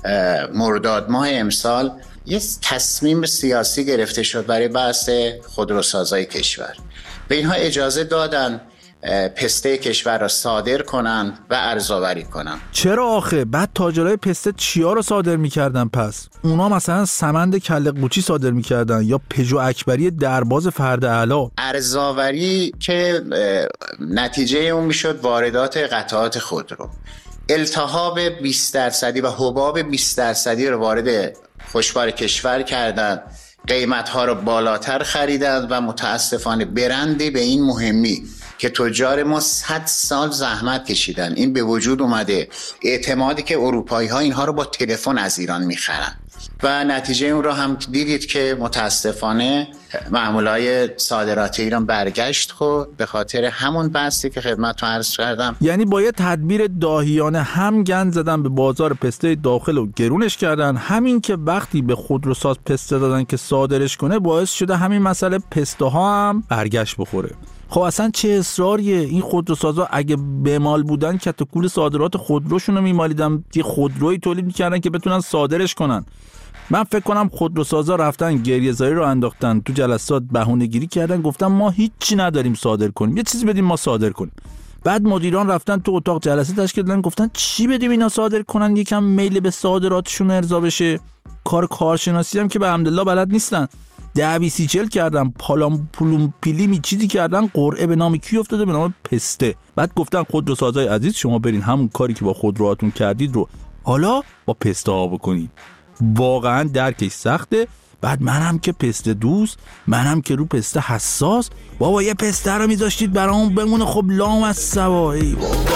مرداد ماه امسال، یه تصمیم سیاسی گرفته شد برای بحث خودروسازای کشور. به اینها اجازه دادن پسته کشور را صادر کنن و ارزآوری کنن. چرا آخه؟ بعد تاجرای پسته چیا رو صادر میکردن پس؟ اونا مثلا سمند کله قوچی صادر میکردن یا پژو اکبری درباز فرد اعلی. ارزآوری که نتیجه اون میشد واردات قطعات خودرو. التهاب 20% و حباب 20% رو وارد خشکبار کشور کردن، قیمت‌ها رو بالاتر خریدن و متاسفانه برندی به این مهمی که تجار ما 100 سال زحمت کشیدن این به وجود اومده. اعتمادی که اروپایی‌ها اینها رو با تلفن از ایران میخرن و نتیجه اون رو هم دیدید که متاسفانه معاملای صادرات ایران برگشت خود به خاطر همون بحثی که خدمتتون عرض کردم. یعنی با یه تدبیر داهیانه هم گند زدن به بازار پسته داخل و گرونش کردن، همین که وقتی به خودروساز پسته دادن که صادرش کنه باعث شده همین مسئله پسته ها هم برگشت بخوره. خب اصلا چه اصراریه؟ این خودروسازا اگه بمال بودن کتکول صادرات خودروشون رو میمالیدن، یه خودرویی تولید میکردن که بتونن صادرش کنن. من فکر کنم خودروسازا رفتن گریه‌زاری رو انداختن تو جلسات، بهونه‌گیری کردن، گفتن ما هیچی نداریم صادر کنیم، یه چیزی بدیم ما صادر کنیم. بعد مدیران رفتن تو اتاق جلسه تشکیل دادن، گفتن چی بدیم اینا صادر کنن، یکم میل به صادراتشون ارضا بشه. کارشناسی هم که به حمدالله بلد نیستن، 10-20 کردن، پالام پولوم پیلی چیزی کردن، قرعه به نام کی افتاده؟ به نام پسته. بعد گفتن خودروسازای عزیز شما برین همون کاری که با خودروهاتون کردید رو حالا با پسته ها بکنید. واقعا درکش سخته. بعد منم که پسته دوست، منم که رو پسته حساس، بابا یه پسته رو میذاشتید برامون بمونه خب لام از سوایی.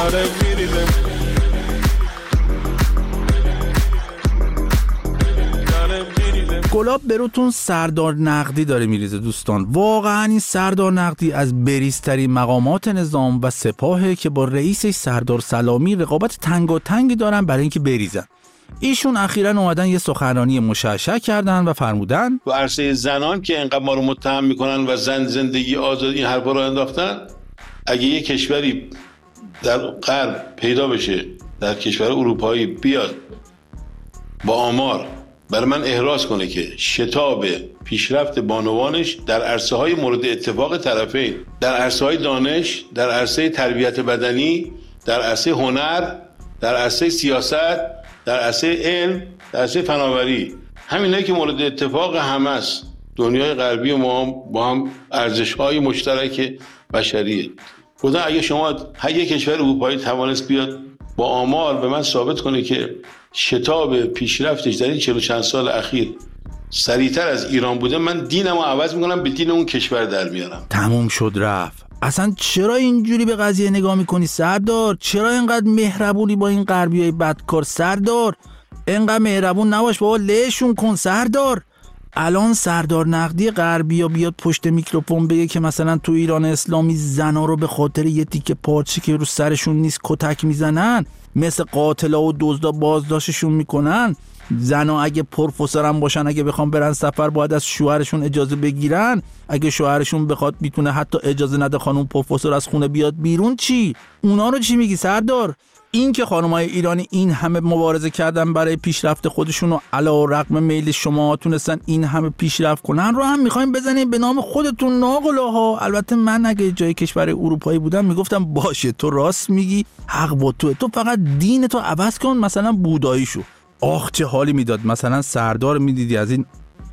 گلاب بروتون سردار نقدی داره میریزه دوستان. واقعا این سردار نقدی از بریزترین مقامات نظام و سپاهه که با رئیسش سردار سلامی رقابت تنگاتنگی دارن برای اینکه بریزن. ایشون اخیراً اومدن یه سخنرانی مشعشع کردن و فرمودن و عرصه زنان که اینقدر ما رو متهم میکنن و زن زندگی آزادی این حرفا رو انداختن، اگه یه کشوری در غرب پیدا بشه، در کشور اروپایی بیاد با آمار برای من احراز کنه که شتاب پیشرفت بانوانش در عرصه های مورد اتفاق طرفین، در عرصه های دانش، در عرصه تربیت بدنی، در عرصه هنر، در عرصه سیاست، در عرصه علم، در عرصه فناوری، همینایی که مورد اتفاق همه است، دنیای غربی و ما با هم ارزش‌های مشترک بشریه. گفتن اگه شما هر یک کشور اروپایی توانست بیاد با آمار به من ثابت کنه که شتاب پیشرفتش در این 40 چند سال اخیر سریعتر از ایران بوده، من دینمو عوض میکنم به دین اون کشور در میارم. تموم شد رفت. اصلا چرا اینجوری به قضیه نگاه میکنی سردار؟ چرا اینقدر مهربونی با این غربیای بدکار سردار؟ اینقدر مهربون نباش بابا، لهشون کن سردار. الان سردار نقدی غربیا بیاد پشت میکروفون بگه که مثلا تو ایران اسلامی زنا رو به خاطر یه تیکه پارچه که رو سرشون نیست کتک میزنن، مثل قاتلا و دزدا بازداشتشون میکنن. زنا اگه پروفسور هم باشن، اگه بخوام برن سفر باید از شوهرشون اجازه بگیرن، اگه شوهرشون بخواد میتونه حتی اجازه نده خانم پروفسور از خونه بیاد بیرون. چی؟ اونا رو چی میگی سردار؟ این که خانمای ایرانی این همه مبارزه کردن برای پیشرفت خودشون و علیرغم میل شما تونستن این همه پیشرفت کنن رو هم میخوایم بزنیم به نام خودتون ناقلاها. البته من اگه جای کشور اروپایی بودم میگفتم باشه تو راست میگی، حق با تو فقط دین تو عوض کن، مثلا بودایی شو. آخ چه حالی میداد مثلا سردار میدیدی از این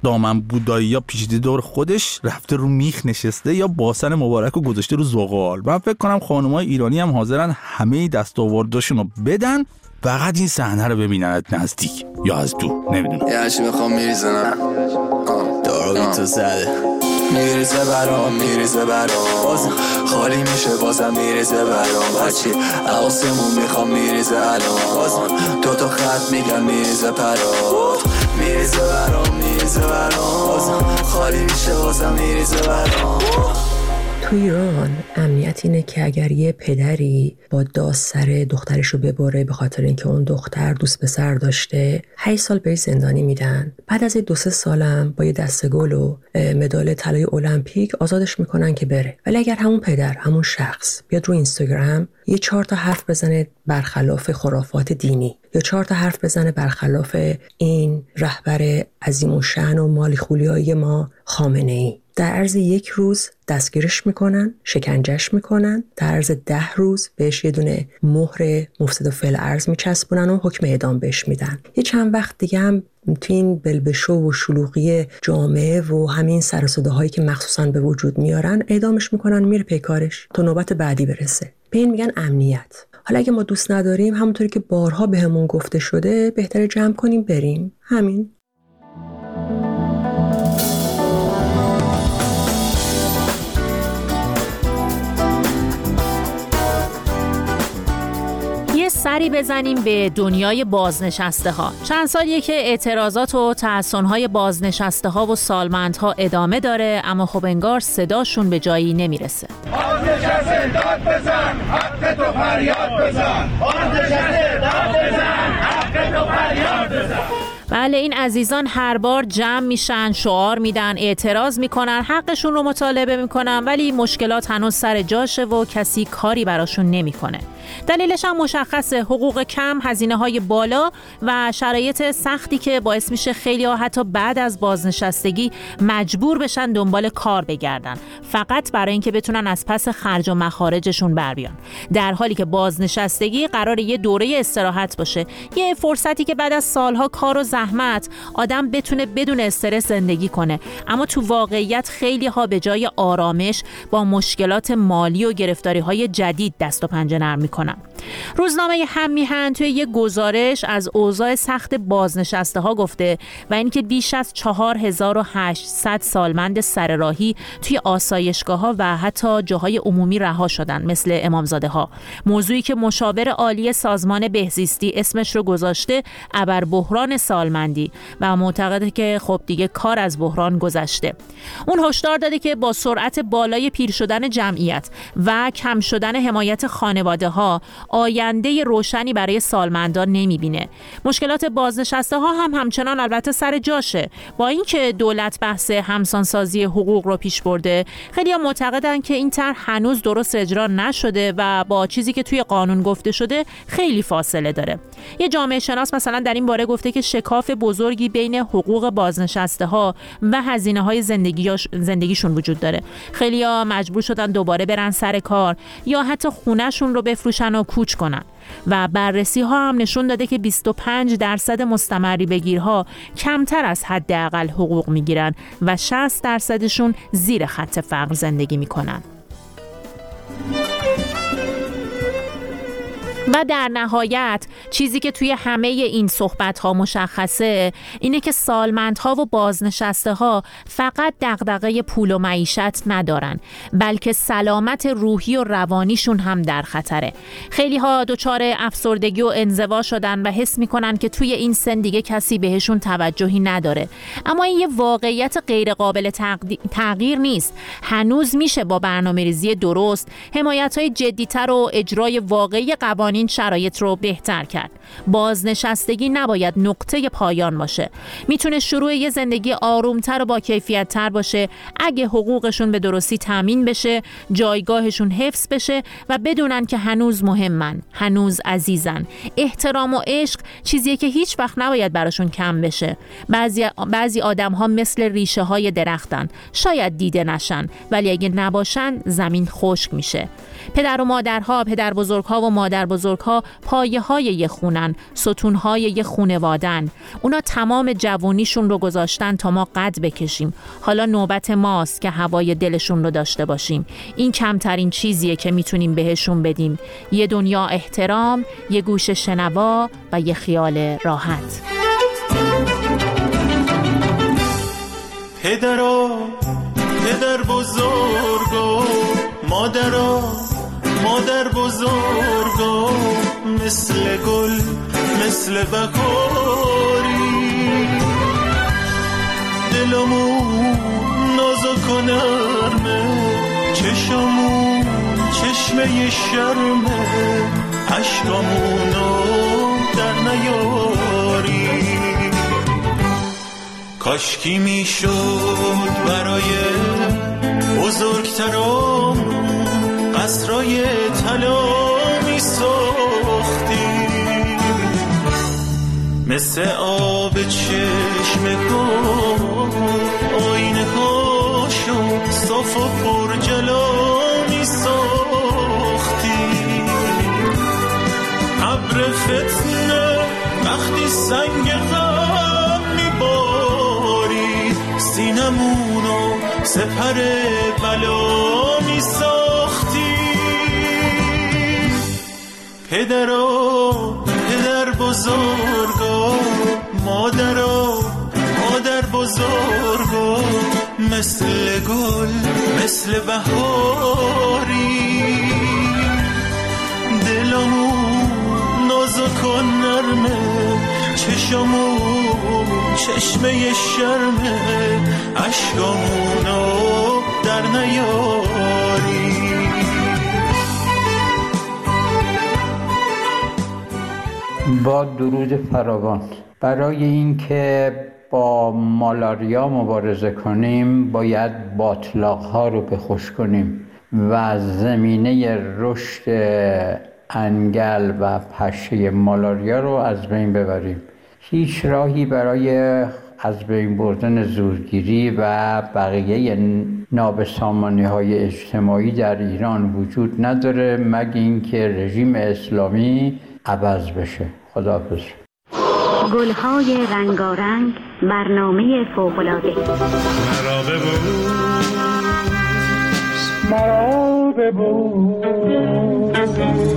دامن بودایی یا پیچیده دور خودش رفته رو میخ نشسته یا باسن مبارک رو گذاشته رو زغال. من فکر کنم خانم‌های ایرانی هم حاضرن همه دستاورداشون رو بدن، فقط این صحنه رو ببینن نزدیک یا از دور، نمیدونم. یه هرچی میخوام میریزنم دارو تو زده میریزه برام بازم خالی میشه بازم میریزه برام هرچی حواسمون میخوام میریزه الان بازم دوتا خط میگم میریزه پرات میریزه برام بازم خالی میشه بازم میریزه برام. تو ایران امنیت اینه که اگر یه پدری با داس سر دخترش رو ببره به خاطر اینکه اون دختر دوست پسر داشته 8 سال بهش زندانی میدن، بعد از 2-3 سالم با یه دسته گل و مدال طلای المپیک آزادش میکنن که بره. ولی اگر همون پدر، همون شخص بیاد رو اینستاگرام یه 4 تا حرف بزنه برخلاف خرافات دینی یا 4 تا حرف بزنه برخلاف این رهبر عظیم الشأن و مالی خولیای ما خامنه‌ای، در عرض 1 روز دستگیرش میکنن، شکنجهش میکنن، در عرض 10 روز بهش یه دونه مهر مفسد فعل ارض میچسبونن و حکم اعدام بهش میدن. یه چند وقت دیگه هم تو این بلبشو و شلوغی جامعه و همین سر و صداهایی که مخصوصا به وجود میارن اعدامش میکنن، میره پیکارش تا نوبت بعدی برسه. به این میگن امنیت. حالا اگه ما دوست نداریم، همونطوری که بارها بهمون گفته شده، بهتره جمع کنیم بریم. همین. سری بزنیم به دنیای بازنشسته ها. چند سالیه که اعتراضات و تحسن‌های بازنشسته ها و سالمندها ادامه داره، اما خب انگار صداشون به جایی نمیرسه. بازنشسته داد بزن، حق تو فریاد بزن. بازنشسته داد بزن، حق تو فریاد بزن. بله، این عزیزان هر بار جمع میشن، شعار میدن، اعتراض میکنن، حقشون رو مطالبه میکنن، ولی مشکلات هنوز سر جاشه و کسی کاری براشون نمیکنه. دلیلش هم مشخصه، حقوق کم، هزینه‌های بالا و شرایط سختی که باعث میشه خیلی‌ها حتی بعد از بازنشستگی مجبور بشن دنبال کار بگردن، فقط برای اینکه بتونن از پس خرج و مخارجشون بر بیان، در حالی که بازنشستگی قراره یه دوره استراحت باشه، یه فرصتی که بعد از سالها کار و زحمت آدم بتونه بدون استرس زندگی کنه. اما تو واقعیت خیلی‌ها به جای آرامش با مشکلات مالی و گرفتاری‌های جدید دست و پنجه نرم میکنن. روزنامه هم میهن توی یک گزارش از اوضاع سخت بازنشسته ها گفته و اینکه بیش از 4800 سالمند سرراهی توی آسایشگاه‌ها و حتی جاهای عمومی رها شدن، مثل امامزاده ها. موضوعی که مشاور عالی سازمان بهزیستی اسمش رو گذاشته ابر بحران سالمندی و معتقده که خب دیگه کار از بحران گذشته. اون هشدار داده که با سرعت بالای پیر شدن جمعیت و کم شدن حمایت خانواده ها آینده روشنی برای سالمندان نمیبینه. مشکلات بازنشسته ها هم همچنان البته سر جاشه. با اینکه دولت بحث همسانسازی حقوق رو پیش برده، خیلی‌ها معتقدن که این طرح هنوز درست اجرا نشده و با چیزی که توی قانون گفته شده خیلی فاصله داره. یه جامعه شناس مثلا در این باره گفته که شکاف بزرگی بین حقوق بازنشسته ها و هزینه‌های زندگیشون وجود داره. خیلی‌ها مجبور شدن دوباره برن سر کار یا حتی خونه‌شون رو بفروشن و کوچ کنن. و بررسی ها هم نشون داده که 25% مستمری بگیرها کمتر از حداقل حقوق میگیرن و 60%شون زیر خط فقر زندگی میکنن. و در نهایت چیزی که توی همه این صحبت‌ها مشخصه اینه که سالمندها و بازنشسته‌ها فقط دغدغه پول و معیشت ندارن، بلکه سلامت روحی و روانیشون هم در خطره. خیلی‌ها دچار افسردگی و انزوا شدن و حس می‌کنن که توی این سن دیگه کسی بهشون توجهی نداره. اما این یه واقعیت غیر قابل تغییر نیست. هنوز میشه با برنامه‌ریزی درست، حمایت‌های جدی‌تر و اجرای واقعی قوانین شرایط رو بهتر کرد. بازنشستگی نباید نقطه پایان باشه. میتونه شروع یه زندگی آرومتر و با کیفیت‌تر باشه اگه حقوقشون به درستی تامین بشه، جایگاهشون حفظ بشه و بدونن که هنوز مهمن، هنوز عزیزن. احترام و عشق چیزیه که هیچ وقت نباید براشون کم بشه. بعضی آدم‌ها مثل ریشه‌های درختن، شاید دیده نشن، ولی اگه نباشن زمین خشک میشه. پدر و مادرها، پدر بزرگ‌ها و مادر بزرگ‌ها بزرگ‌ها پایه‌های یه خونن، ستون‌های یه خونوادن. اونا تمام جوونیشون رو گذاشتن تا ما قد بکشیم. حالا نوبت ماست که هوای دلشون رو داشته باشیم. این کمترین چیزیه که میتونیم بهشون بدیم. یه دنیا احترام، یه گوش شنوا و یه خیال راحت. پدر بزرگا، مادر بزرگا، مثل گل مثل بهاری، دلمون نازک و نرمه، چشمون چشمه شرمه، عشقمونو در نیاری. کاشکی میشد برای بزرگترام قصرای طلا میساختی، مثل آب چشمه ها آینه هاشو صاف و پر جلا میساختی. ابر فتنه وقتی سنگ غم میباری، سینمونو سپر بلا میساختی. پدر بزرگا، مادر بزرگا، مثل گل مثل بهاری، دلمون نازک و نرمه، چشمون چشمه شرمه، عشقمونو در نیاری. با درود فراوان. برای اینکه با مالاریا مبارزه کنیم باید باتلاق‌ها رو بخوش کنیم و زمینه رشد انگل و پشه مالاریا رو از بین ببریم. هیچ راهی برای از بین بردن زورگیری و بقیه نابسامانی‌های اجتماعی در ایران وجود نداره مگر اینکه رژیم اسلامی عوض بشه. خداحافظ. گل‌های رنگارنگ، برنامه فوق‌العاده. مرا ببوس.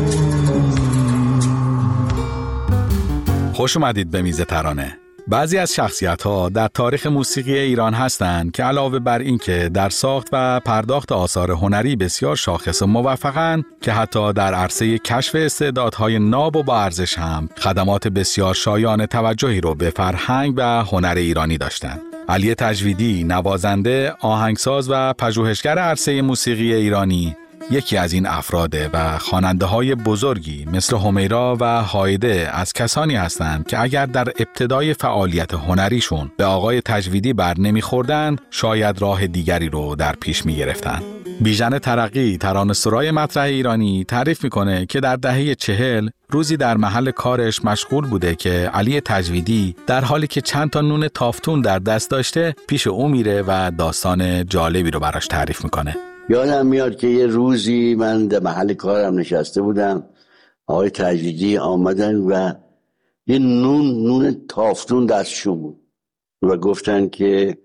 خوش اومدید به میز ترانه. بعضی از شخصیت‌ها در تاریخ موسیقی ایران هستند که علاوه بر اینکه در ساخت و پرداخت آثار هنری بسیار شاخص و موفقند، که حتی در عرصه کشف استعدادهای ناب و با ارزش هم خدمات بسیار شایان توجهی رو به فرهنگ و هنر ایرانی داشتند. علی تجویدی، نوازنده، آهنگساز و پژوهشگر عرصه موسیقی ایرانی، یکی از این افراده و خواننده‌های بزرگی مثل همیرا و هایده از کسانی هستند که اگر در ابتدای فعالیت هنریشون به آقای تجویدی بر نمی‌خوردند، شاید راه دیگری رو در پیش می‌گرفتند. بیژن ترقی، ترانه‌سرای مطرح ایرانی، تعریف می‌کنه که در دهه 40 روزی در محل کارش مشغول بوده که علی تجویدی در حالی که چند تا نون تافتون در دست داشته پیش او میره و داستان جالبی رو براش تعریف می‌کنه. یادم میاد که یه روزی من در محل کارم نشسته بودم، آقای تجویدی آمدن و یه نون تافتون دستشون بود و گفتن که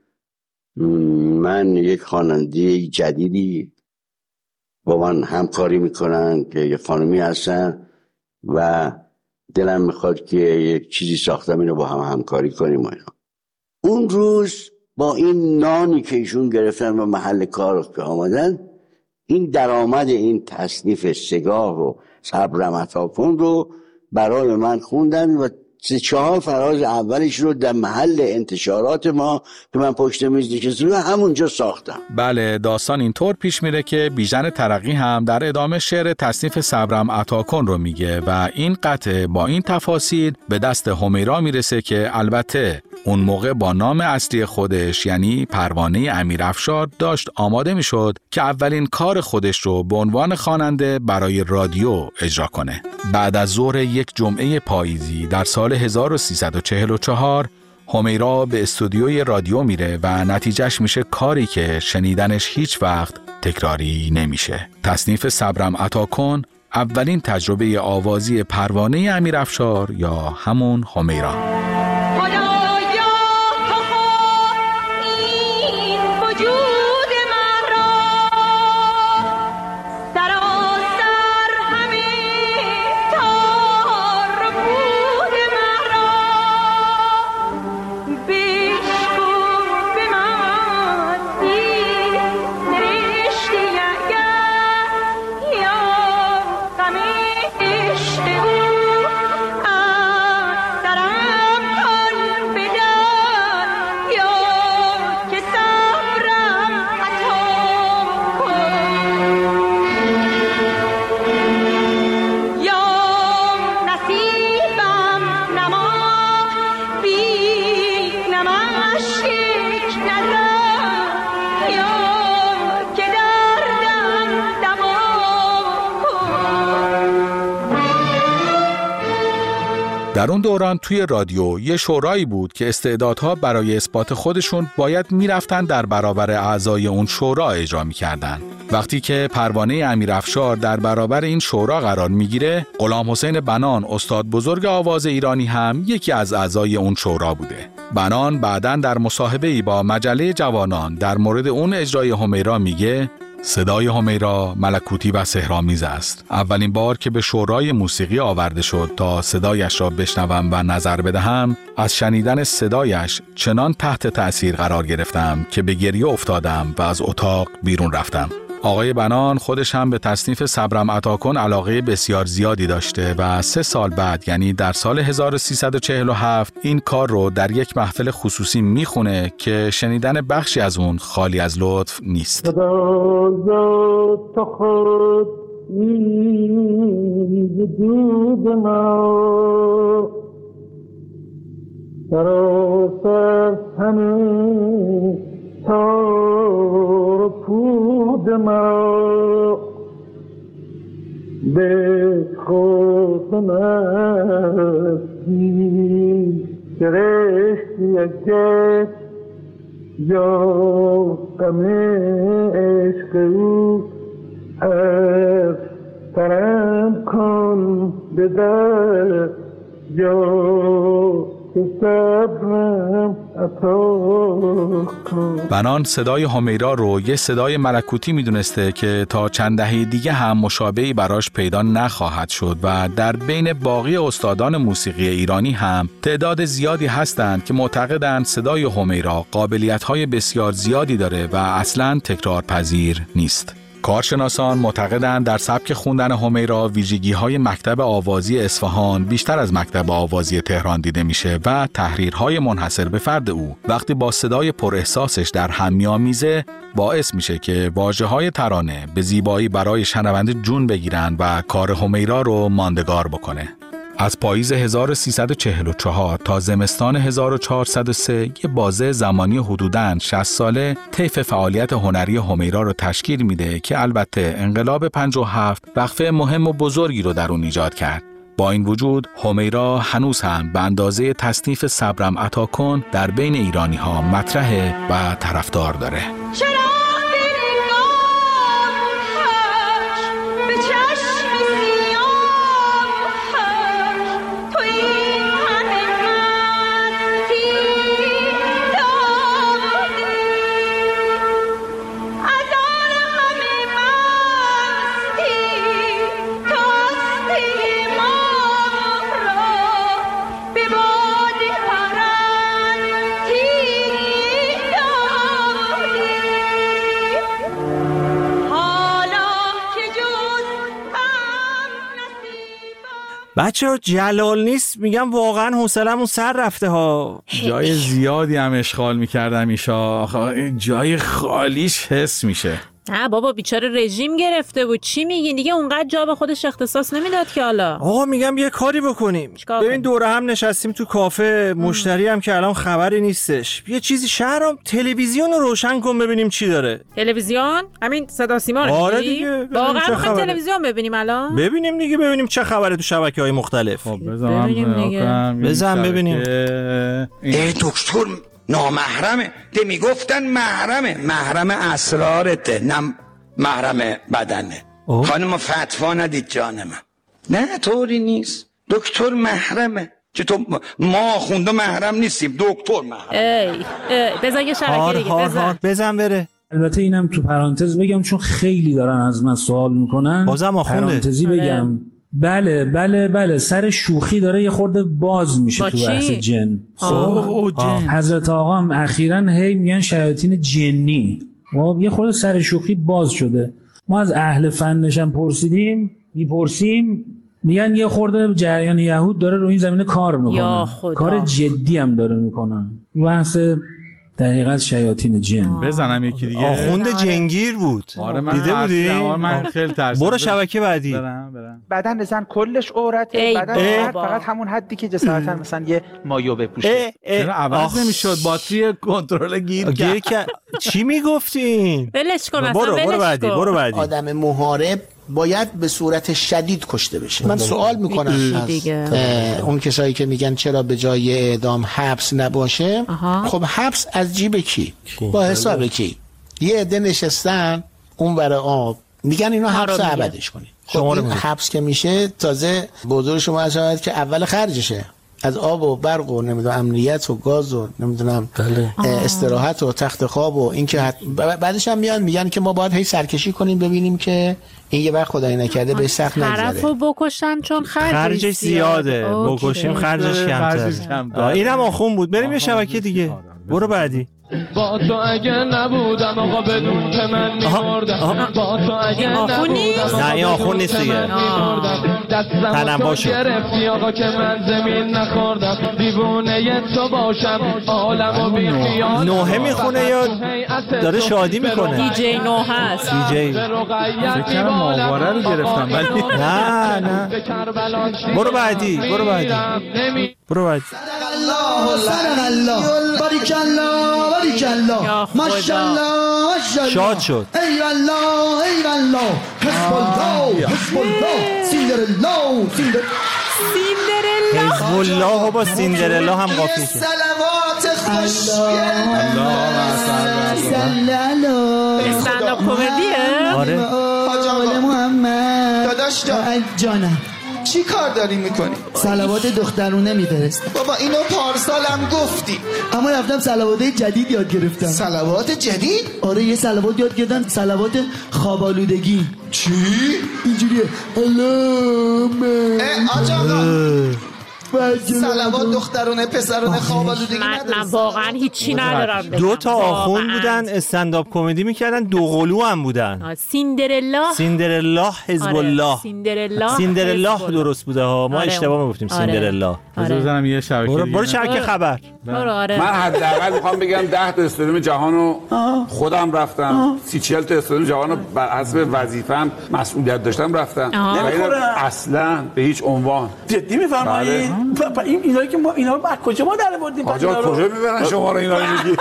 من یک خواننده جدیدی با من همکاری میکنن که یه خانمی هستن و دلم میخواد که یک چیزی ساختم اینو با هم همکاری کنیم. اون روز با این نانی که ایشون گرفتن و محل کار که آمدن، این درآمد این تصنیف سگاه و صبرم عطاکن رو برای من خوندن و 3-4 فراز اولش رو در محل انتشارات ما که من پشت میز نشسته بودم همونجا ساختم. بله، داستان اینطور پیش میره که بیژن ترقی هم در ادامه شعر تصنیف صبرم عطاکن رو میگه و این قطعه با این تفاصیل به دست همیرا میرسه که البته اون موقع با نام اصلی خودش یعنی پروانه امیرافشار داشت آماده میشد که اولین کار خودش رو به عنوان خواننده برای رادیو اجرا کنه. بعد از ظهر یک جمعه پاییزی در سال 1344 همیرا به استودیوی رادیو میره و نتیجهش میشه کاری که شنیدنش هیچ وقت تکراری نمیشه. تصنیف صبرم عطاکن اولین تجربه آوازی پروانه امیرافشار یا همون همیرا. در اون دوران توی رادیو یه شورایی بود که استعدادها برای اثبات خودشون باید میرفتن در برابر اعضای اون شورا اجرا میکردن. وقتی که پروانه امیرافشار در برابر این شورا قرار میگیره، غلام حسین بنان استاد بزرگ آواز ایرانی هم یکی از اعضای اون شورا بوده. بنان بعداً در مصاحبه‌ای با مجله جوانان در مورد اون اجرای همیرا میگه صدای همیرا ملکوتی و سحرآمیز است. اولین بار که به شورای موسیقی آورده شد تا صدایش را بشنوم و نظر بدهم، از شنیدن صدایش چنان تحت تأثیر قرار گرفتم که به گریه افتادم و از اتاق بیرون رفتم. آقای بنان خودش هم به تصنیف صبرم عطا کن علاقه بسیار زیادی داشته و 3 سال بعد، یعنی در سال 1347، این کار رو در یک محفل خصوصی میخونه که شنیدن بخشی از اون خالی از لطف نیست. تار پود ما به خود مستی درشتی اگه یا غم عشق او از ترم کن بده یا بنان صدای همیرا رو یه صدای ملکوتی میدونسته که تا چند دهه دیگه هم مشابهی براش پیدا نخواهد شد و در بین باقی استادان موسیقی ایرانی هم تعداد زیادی هستند که معتقدند صدای همیرا قابلیت‌های بسیار زیادی داره و اصلاً تکرارپذیر نیست. کارشناسان معتقدند در سبک خوندن همیرا ویژگی‌های مکتب آوازی اصفهان بیشتر از مکتب آوازی تهران دیده میشه و تحریرهای منحصر به فرد او وقتی با صدای پر احساسش در هم میامیزه باعث میشه که واژه‌های ترانه به زیبایی برای شنونده جون بگیرن و کار همیرا رو ماندگار بکنه. از پاییز 1344 تا زمستان 1403 یه بازه زمانی حدوداً 60 ساله طیف فعالیت هنری همیرا رو تشکیل میده که البته انقلاب 57 وقفه مهم و بزرگی رو در اون ایجاد کرد. با این وجود همیرا هنوز هم به اندازه تصنیف صبرم عطا کن در بین ایرانی ها مطرحه و طرفدار داره. بچه‌ها جلال نیست میگم واقعا حوصله‌مون سر رفته ها. جای زیادی هم اشغال می‌کردم ایشا، جای خالیش حس میشه. نه بابا بیچاره رژیم گرفته بود. چی میگین دیگه؟ اونقدر جا به خودش اختصاص نمیداد که حالا. آقا میگم یه کاری بکنیم. ببین دوره هم نشستیم تو کافه، مشتری هم که الان خبری نیستش. یه چیزی شهرام تلویزیون رو روشن کن ببینیم چی داره. تلویزیون؟ همین صدا سیما رو. آره دیگه. واقعا تلویزیون ببینیم الان؟ ببینیم دیگه، ببینیم چه خبره تو شبکه‌های مختلف. خب بزن ببینیم. ای دکتر نامحرمه. ده میگفتن محرمه، محرم اسرارته نه محرم بدنه. خانم فتوا ندید جان من. نه طوری نیست، دکتر محرمه که تو ما خونده محرم نیستیم، دکتر محرم. بزن یه شبکه دیگه بزن بره. البته اینم تو پرانتز بگم چون خیلی دارن از من سوال میکنن، بازم آخونده پرانتزی بگم بله سر شوخی داره یه خورده باز میشه تو بحث جن. خب حضرت آقا هم اخیراً هی میگن شیاطین جنی، یه خورده سر شوخی باز شده. ما از اهل فنشم میپرسیم میگن یه خورده جریان یهود داره رو این زمینه کار میکنه، کار جدی هم داره میکنن. بحث دقیقاً شیاطین جن. بزنم یکی دیگه. آخوند جنگیر بود. دیده بودی؟ من خیلی ترسیدم. برو شبکه بعدی. بدن زن کلش عورته، بدن مرد فقط همون حدی که جسارتا مثلا یه مایو بپوشه. چرا عوض نمیشد؟ باتری کنترل گیر کرد. چی میگفتین؟ ولش کن. برو بعدی. آدم محارب باید به صورت شدید کشته بشه. من سوال میکنم از اون کسایی که میگن چرا به جای اعدام حبس نباشه. خب حبس از جیب کی؟ با حساب کی؟ یه عده نشستن اون برای آب میگن اینو حبس ابدش کنید. خب این حبس که میشه تازه بزرگ شما از که اول خرجشه، از آب و برق و نمیدونم امنیت و گاز و نمیدونم استراحت و تخت خواب و این که بعدش هم میگن که ما باید هی سرکشی کنیم ببینیم که این یه وقت خدایی نکرده به سخت نگذره. طرفو بکشن چون خرجش زیاده. بکشیم خرجش کمتر. اینم آخون بود. بریم یه شبکه دیگه. برو بعدی. با تو اگه نبودم آقا بدون که من میمردم. با تو اگه نبودم نه این آخون نیست دیگه. دستم تو گرفتی آقا که من زمین نخوردم. دیوونه تو باشم عالمو بی خیال. نوحه میخونه یا داره شادی میکنه؟ دیجی نوحه هست. دیجی فکرم ماهواره رو گرفتم ولی نه برو بعدی. صدق الله بارک الله بارک الله ماشاءالله شاد شد. ای الله حسب الله سیندرلا حزب الله و با سیندرلا هم قافیه شد. صلوات خوشگل استندآپ کمدیه. آره آل محمد داداش جانم چی کار داری میکنی؟ صلوات دخترونه میفرست. بابا اینو پارسالم گفتی. اما رفتم صلوات جدید یاد گرفتم. صلوات جدید؟ آره یه صلوات یاد گرفتم، صلوات خواب آلودگی. چی؟ اینجوریه صلوات دخترونه پسرونه خواب آلودگی من واقعا هیچی ندارم. دو تا آخون بودن استندآپ کمدی میکردن، دو قلو هم بودن. سیندرلا حزب الله. سیندرلا درست بوده ها، ما اشتباه میگفتیم. سیندرلا. بزنم یه شبکه. برو شبکه خبر. من حداقل میخوام بگم 10 تا استادیوم جهانو خودم رفتم، 30-40 تا استادیوم جهانو بر حسب وظیفه‌ام مسئولیت داشتم رفتم. اصلا به هیچ عنوان. جدی میفرمایید؟ اینایی که ما اینا رو از کجا ما در آوردیم؟ کجا میبرن شما رو اینا رو میگی؟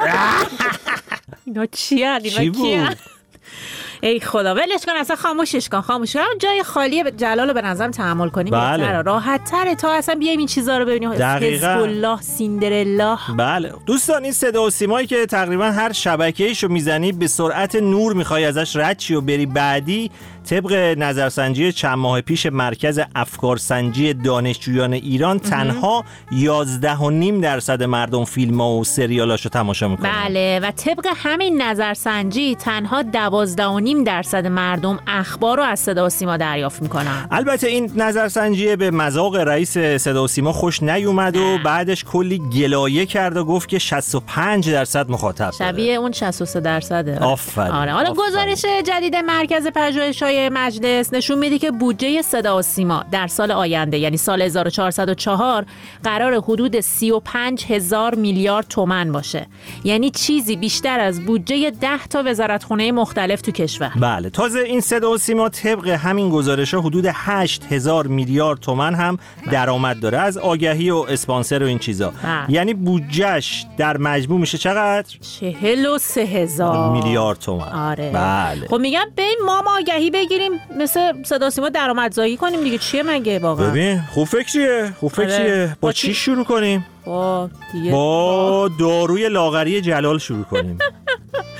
اینا چی بود؟ ای خدا ولش کن، اصلا خاموشش کن. جای خالیه جلالو به نظرم تحمل کنیم بهتره، راحت تره تا اصلا بیایم این چیزا رو ببینیم. حزب الله سیندرلا. بله دوستان، این صدا و سیمایی که تقریبا هر شبکه‌ایشو میزنی به سرعت نور میخوای ازش رد شی و بری بعدی، طبق نظرسنجی چند ماه پیش مرکز افکارسنجی دانشجویان ایران تنها 11.5% مردم فیلم‌ها و سریالاشو تماشا میکنن. بله و طبق همین نظرسنجی تنها 12.5% مردم اخبار رو از صدا و سیما دریافت میکنن. البته این نظرسنجی به مذاق رئیس صدا و سیما خوش نیومد و بعدش کلی گلایه کرد و گفت که 65% مخاطب شبیه اون 63%. آفرین. آره. حالا گزارش جدید مرکز پژوهش‌های مجلس نشون میده که بودجه صدا و سیما در سال آینده یعنی سال 1404 قرار حدود 35,000 میلیارد تومان باشه، یعنی چیزی بیشتر از بودجه 10 تا وزارتخونه مختلف تو کشور. بله تازه این صدا و سیما طبق همین گزارش‌ها حدود 8,000 میلیارد تومان هم درآمد داره از آگهی و اسپانسر و این چیزا. یعنی بودجهش در مجموع میشه چقدر؟ 43,000 میلیارد تومان. آره. بله. خب میگم ببین ما آگهی بگیریم مثل صدا سیما درآمدزایی کنیم دیگه، چیه مگه واقعا؟ ببین خوب فکریه. آره. با چی شروع کنیم؟ با داروی لاغری جلال شروع کنیم.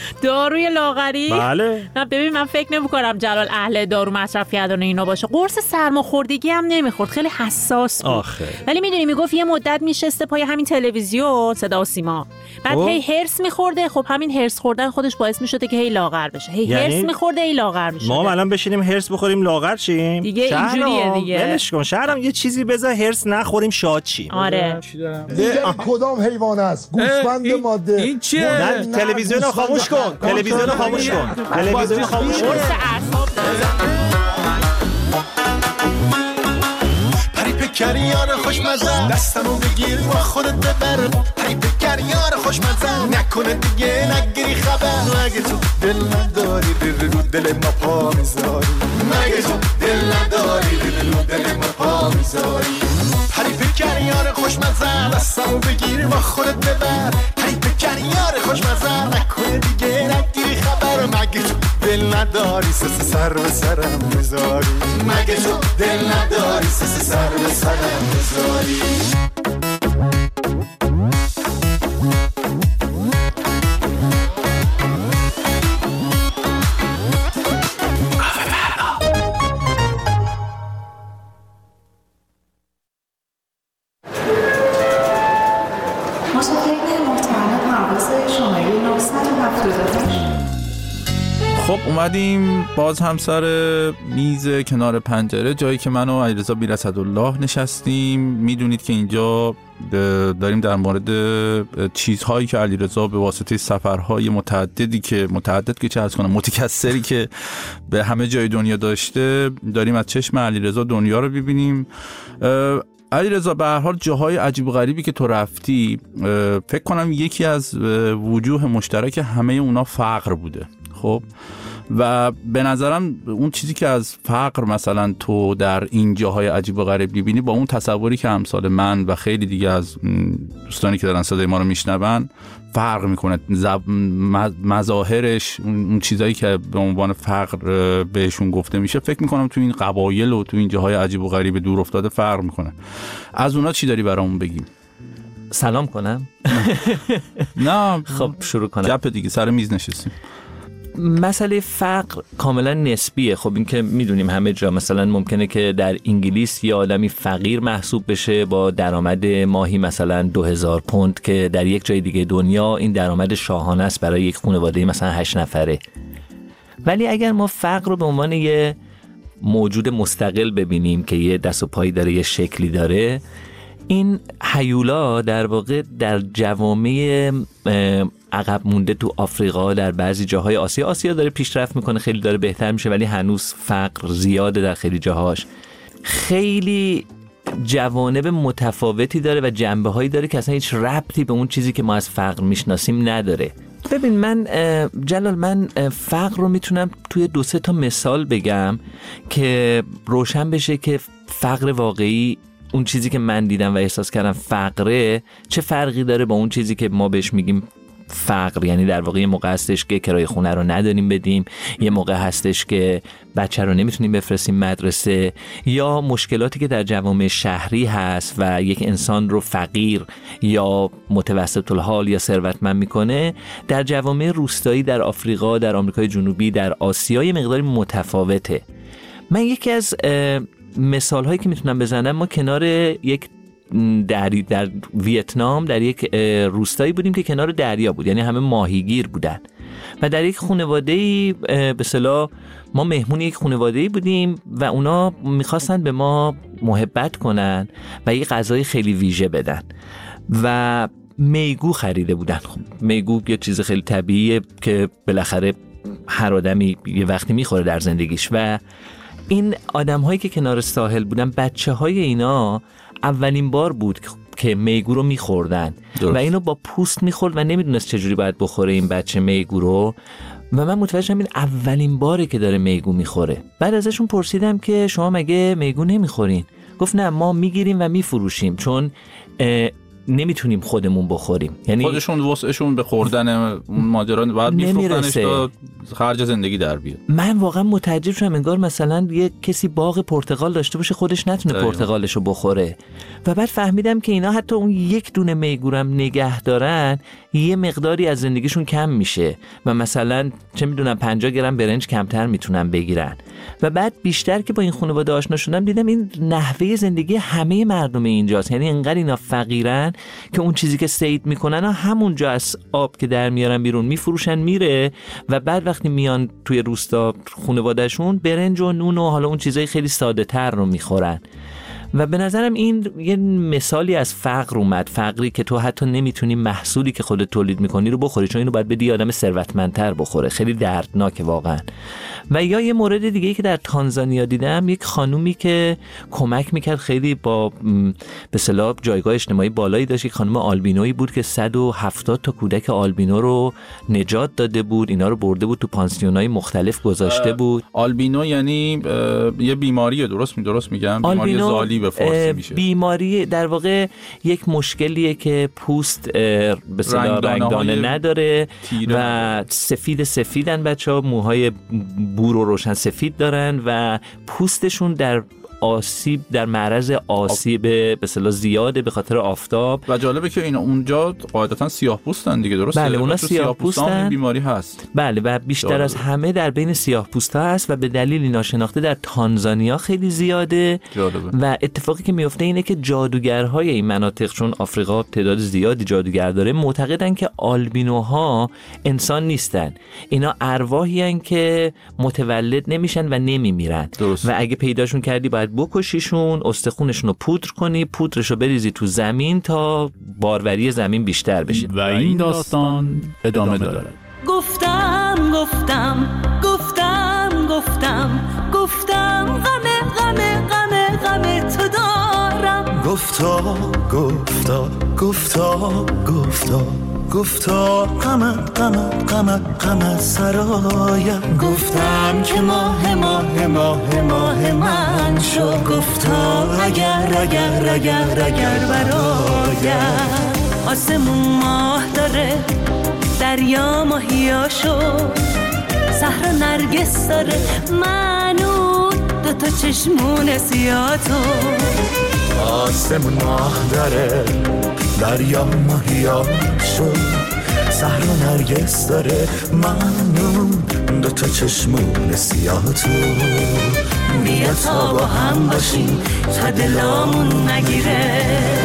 داروی لاغری؟ بله. نه ببین من فکر نمی‌کنم جلال اهل دارو مصرف کردن اینا باشه. قرص سرماخوردگی هم نمیخورد، خیلی حساس بود. ولی میدونی میگفت یه مدت میشسته پای همین تلویزیون صدا و سیما، بعد هی هرس میخورده. خب همین هرس خوردن خودش باعث میشده که هی لاغر بشه. هی هرس میخورده هی لاغر میشه. ما الان بشینیم هرس بخوریم لاغر شیم دیگه، اینجوریه دیگه. ولش کن شهرام، یه چیزی بذار هرس نخوریم شاد شیم. آره. کدام حیوان است؟ گوسفند ماده. این چیه؟ تلویزیون رو خاموش کن. تلویزیون رو خاموش کن. تلویزیون رو خاموش کن. پری پکر یار خوشمزه، دستمو بگیر و خودت ببر. پری پکر یار خوشمزه، نکنه دیگه نگیری خبر. مگه تو دل نداری رو دل ما پا میذاری؟ مگه تو دل نداری رو دل ما پا میذاری؟ پری پکر یار خوشمزه، دستمو بگیر و خودت ببر. پری پکر یار خوشمزه، نکنه دیگه نگیری خبر. مگه تو دل نداری سر به سرم میذاری؟ مگه تو دل نداری سر به سرم میذاری؟ خب اومدیم باز هم سر میز کنار پنجره، جایی که من و علیرضا بیرصدالله نشستیم. میدونید که اینجا داریم در مورد چیزهایی که علیرضا به واسطه سفرهای متعددی که چه عرض کنم متکثری که به همه جای دنیا داشته، داریم از چشم علیرضا دنیا رو ببینیم. علیرضا به هر حال جاهای عجیب و غریبی که تو رفتی، فکر کنم یکی از وجوه مشترک همه اونا فقر بوده. خب و به نظرم اون چیزی که از فقر مثلا تو در این جاهای عجیب و غریب می‌بینی با اون تصوری که امثال من و خیلی دیگه از دوستانی که دارن صدای ما رو میشنون فرق میکنه. مظاهرش، اون چیزایی که به عنوان فقر بهشون گفته میشه، فکر میکنم تو این قبایل و تو این جاهای عجیب و غریب دور افتاده فرق میکنه. از اونا چی داری برامون بگیم؟ سلام کنم؟ نه خب شروع کنم. گپ دیگه سر میز نشستیم. مسئله فقر کاملا نسبیه. خب این که میدونیم همه جا، مثلا ممکنه که در انگلیس یه آدمی فقیر محسوب بشه با درآمد ماهی مثلا 2000 پوند که در یک جای دیگه دنیا این درآمد شاهانه است برای یک خانواده مثلا 8 نفره. ولی اگر ما فقر رو به عنوان یه موجود مستقل ببینیم که یه دست و پایی داره، یه شکلی داره، این هیولا در واقع در جوامع عقب مونده تو آفریقا، در بعضی جاهای آسیا داره پیشرفت میکنه، خیلی داره بهتر میشه، ولی هنوز فقر زیاده در خیلی جاهاش. خیلی جوانب متفاوتی داره و جنبه هایی داره که اصلا هیچ ربطی به اون چیزی که ما از فقر میشناسیم نداره. ببین من جلال، من فقر رو میتونم توی 2-3 تا مثال بگم که روشن بشه که فقر واقعی، اون چیزی که من دیدم و احساس کردم فقره، چه فرقی داره با اون چیزی که ما بهش میگیم فقر. یعنی در واقع یه موقع هستش که کرایه خونه رو نداریم بدیم، یه موقع هستش که بچه رو نمیتونیم بفرستیم مدرسه، یا مشکلاتی که در جوامع شهری هست و یک انسان رو فقیر یا متوسط الحال یا ثروتمند میکنه، در جوامع روستایی در آفریقا، در آمریکای جنوبی، در آسیا یه مقداری متفاوته. من یکی از مثال هایی که میتونم بزنم، ما کنار یک در ویتنام در یک روستایی بودیم که کنار دریا بود، یعنی همه ماهیگیر بودن و در یک خانواده‌ای به اصطلاح ما مهمون یک خانواده‌ای بودیم و اونا میخواستن به ما محبت کنن و یک غذای خیلی ویژه بدن و میگو خریده بودن. خب میگو یه چیز خیلی طبیعیه که بالاخره هر آدمی یه وقتی میخوره در زندگیش، و این آدم هایی که کنار ساحل بودن، بچه های اینا اولین بار بود که میگو رو میخوردن و اینو با پوست میخورد و نمیدونست چجوری باید بخوره این بچه میگو رو، و من متوجه شدم این اولین باره که داره میگو میخوره. بعد ازشون پرسیدم که شما مگه میگو نمیخورین؟ گفت نه، ما میگیریم و میفروشیم، چون نمیتونیم خودمون بخوریم، یعنی خودشون وسعشون به خوردن اون ماجرا بعد میفروختنش تا خرج زندگی در بیاد. من واقعا متعجب شدم، انگار مثلا یه کسی باغ پرتقال داشته باشه خودش نتونه پرتقالشو بخوره. و بعد فهمیدم که اینا حتی اون یک دونه میگورم نگه دارن یه مقداری از زندگیشون کم میشه و مثلا چه میدونم 50 گرم برنج کمتر میتونن بگیرن. و بعد بیشتر که با این خانواده آشنا شدم دیدم این نحوه زندگی همه مردم اینجاست، یعنی انقدر اینا فقیرن که اون چیزی که صید میکنن همونجا از آب که در میارن بیرون میفروشن میره و بعد وقتی میان توی روستا خانوادهشون برنج و نون و حالا اون چیزای خیلی ساده تر رو میخورن. و به نظرم این یه مثالی از فقر اومد، فقری که تو حتی نمیتونی محصولی که خودت تولید میکنی رو بخوری، چون اینو باید بدی آدم ثروتمندتر بخوره. خیلی دردناکه واقعا. و یا یه مورد دیگه که در تانزانیا دیدم، یک خانومی که کمک میکرد، خیلی با به اصطلاح جایگاه اجتماعی بالایی داشت، یک خانم آلبینویی بود که 170 تا کودک آلبینو رو نجات داده بود، اینا رو برده بود تو پانسیونای مختلف گذاشته بود. آلبینو یعنی یه بیماریه، درست میگم؟ بیماری زالی به فارسی میشه. بیماری در واقع یک مشکلیه که پوست به اصطلاح رنگدانه نداره و سفیدن بچه‌ها، موهای بور و روشن سفید دارن و پوستشون در آسیب، در معرض آسیب به اصطلاح زیاده به خاطر آفتاب. و جالبه که اینا اونجا قاعدتاً سیاه‌پوستن دیگه، درسته؟ بله، اونا سیاه‌پوستن، بیماری هست. بله، و بیشتر جالبه. از همه در بین سیاه‌پوستا هست و به دلیلی ناشناخته در تانزانیا خیلی زیاده. جالبه. و اتفاقی که میفته اینه که جادوگرهای این مناطق، چون آفریقا تعداد زیادی جادوگر داره، معتقدن که آلبینوها انسان نیستن، اینا ارواحی ان که متولد نمیشن و نمیمیرن و اگه پیداشون کردی باید بکشیشون، استخونشون رو پودر کنی، پودرشو بریزی تو زمین تا باروری زمین بیشتر بشه. و این داستان ادامه داره. گفتم غم تو دارم. گفتا غم سرایم. گفتم که ماه من شو. گفتا اگر برایم. آسمون ماه داره، دریا ماهیاشو، صحرا نرگس داره، منو دوتا چشمون سیاتو. آسمون ماه داره، دریا ماهیاشو، صحرا نرگس داره، منو دوتا چشمون سیاتو. بیا تا با هم باشیم تا دلامون نگیره.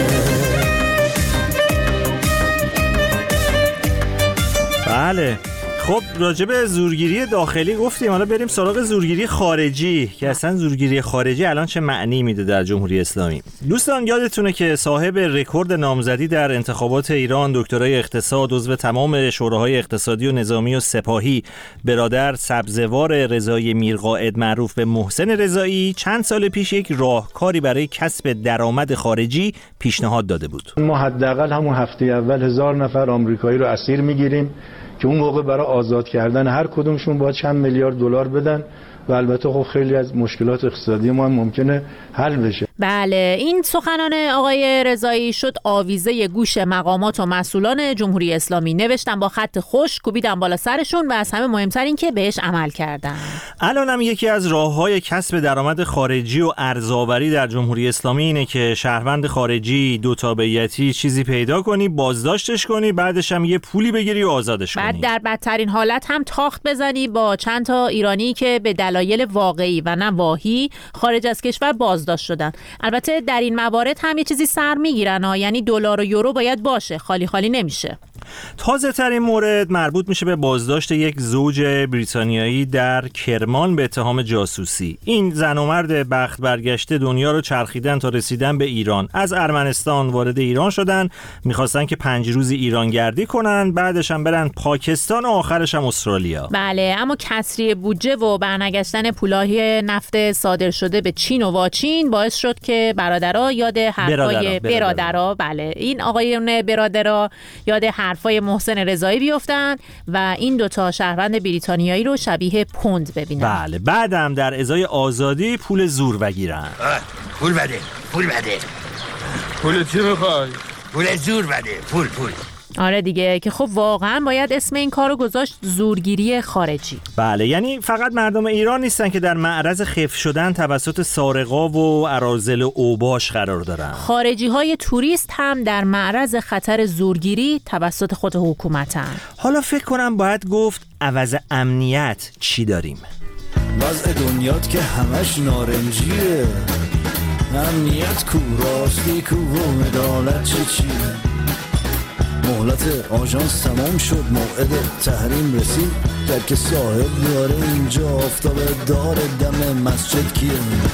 بله، خب راجب زورگیری داخلی گفتیم، حالا بریم سراغ زورگیری خارجی که اصلا زورگیری خارجی الان چه معنی میده در جمهوری اسلامی. دوستان یادتونه که صاحب رکورد نامزدی در انتخابات ایران، دکترای اقتصاد، عضو تمام شوراهای اقتصادی و نظامی و سپاهی، برادر سبزوار رضایی میرقائد معروف به محسن رضایی، چند سال پیش یک راهکاری برای کسب درآمد خارجی پیشنهاد داده بود. ما حداقل همون هفته اول 1000 نفر آمریکایی رو اسیر میگیریم که اون موقع برای آزاد کردن هر کدومشون باید چند میلیارد دلار بدن و البته خب خیلی از مشکلات اقتصادی ما هم ممکنه حل بشه. بله، این سخنان آقای رضایی شد آویزه گوش مقامات و مسئولان جمهوری اسلامی. نوشتن با خط خوش، کوبیدن بالا سرشون و از همه مهمتر این که بهش عمل کردن. الان هم یکی از راه‌های کسب درآمد خارجی و ارزآوری در جمهوری اسلامی اینه که شهروند خارجی دو تابعیتی چیزی پیدا کنی، بازداشتش کنی، بعدش هم یه پولی بگیری و آزادش کنی. بعد در بدترین حالت هم تاخت بزنی با چند تا ایرانی که به دلایل واقعی و نه واهی خارج از کشور بازداشت شدن. البته در این موارد هم یه چیزی سر میگیرن، یعنی دلار و یورو باید باشه، خالی خالی نمیشه. تازه ترین مورد مربوط میشه به بازداشت یک زوج بریتانیایی در کرمان به اتهام جاسوسی. این زن و مرد بخت برگشته دنیا رو چرخیدن تا رسیدن به ایران. از ارمنستان وارد ایران شدن، میخواستن که 5 روزی ایران گردی کنن، بعدش هم برن پاکستان و آخرش هم استرالیا. بله، اما کسری بودجه و برنگشتن پولای نفت صادر شده به چین و واچین باعث شد که برادرها یاد حرفای برادرها، بله این آقایون برادرها یاد حرفای محسن رضایی بیفتن و این دوتا شهروند بریتانیایی رو شبیه پوند ببینن. بله، بعدم در ازای آزادی پول زور بگیرن. پول بده. پول چی میخوای؟ پول زور بده، پول. آره دیگه، که خب واقعا باید اسم این کارو گذاشت زورگیری خارجی. بله، یعنی فقط مردم ایران نیستن که در معرض خفت شدن توسط سارقا و اراذل و اوباش قرار دارن. خارجی های توریست هم در معرض خطر زورگیری توسط خود حکومتن. حالا فکر کنم باید گفت عوض امنیت چی داریم؟ وضع دنیات که همش نارنجیه، امنیت کو، راستی کو و عدالت چیه؟ مهلت آژانس تمام شد، موعد تحریم رسید، در که صاحب داره اینجا آفتاب داره، دم مسجد کیه؟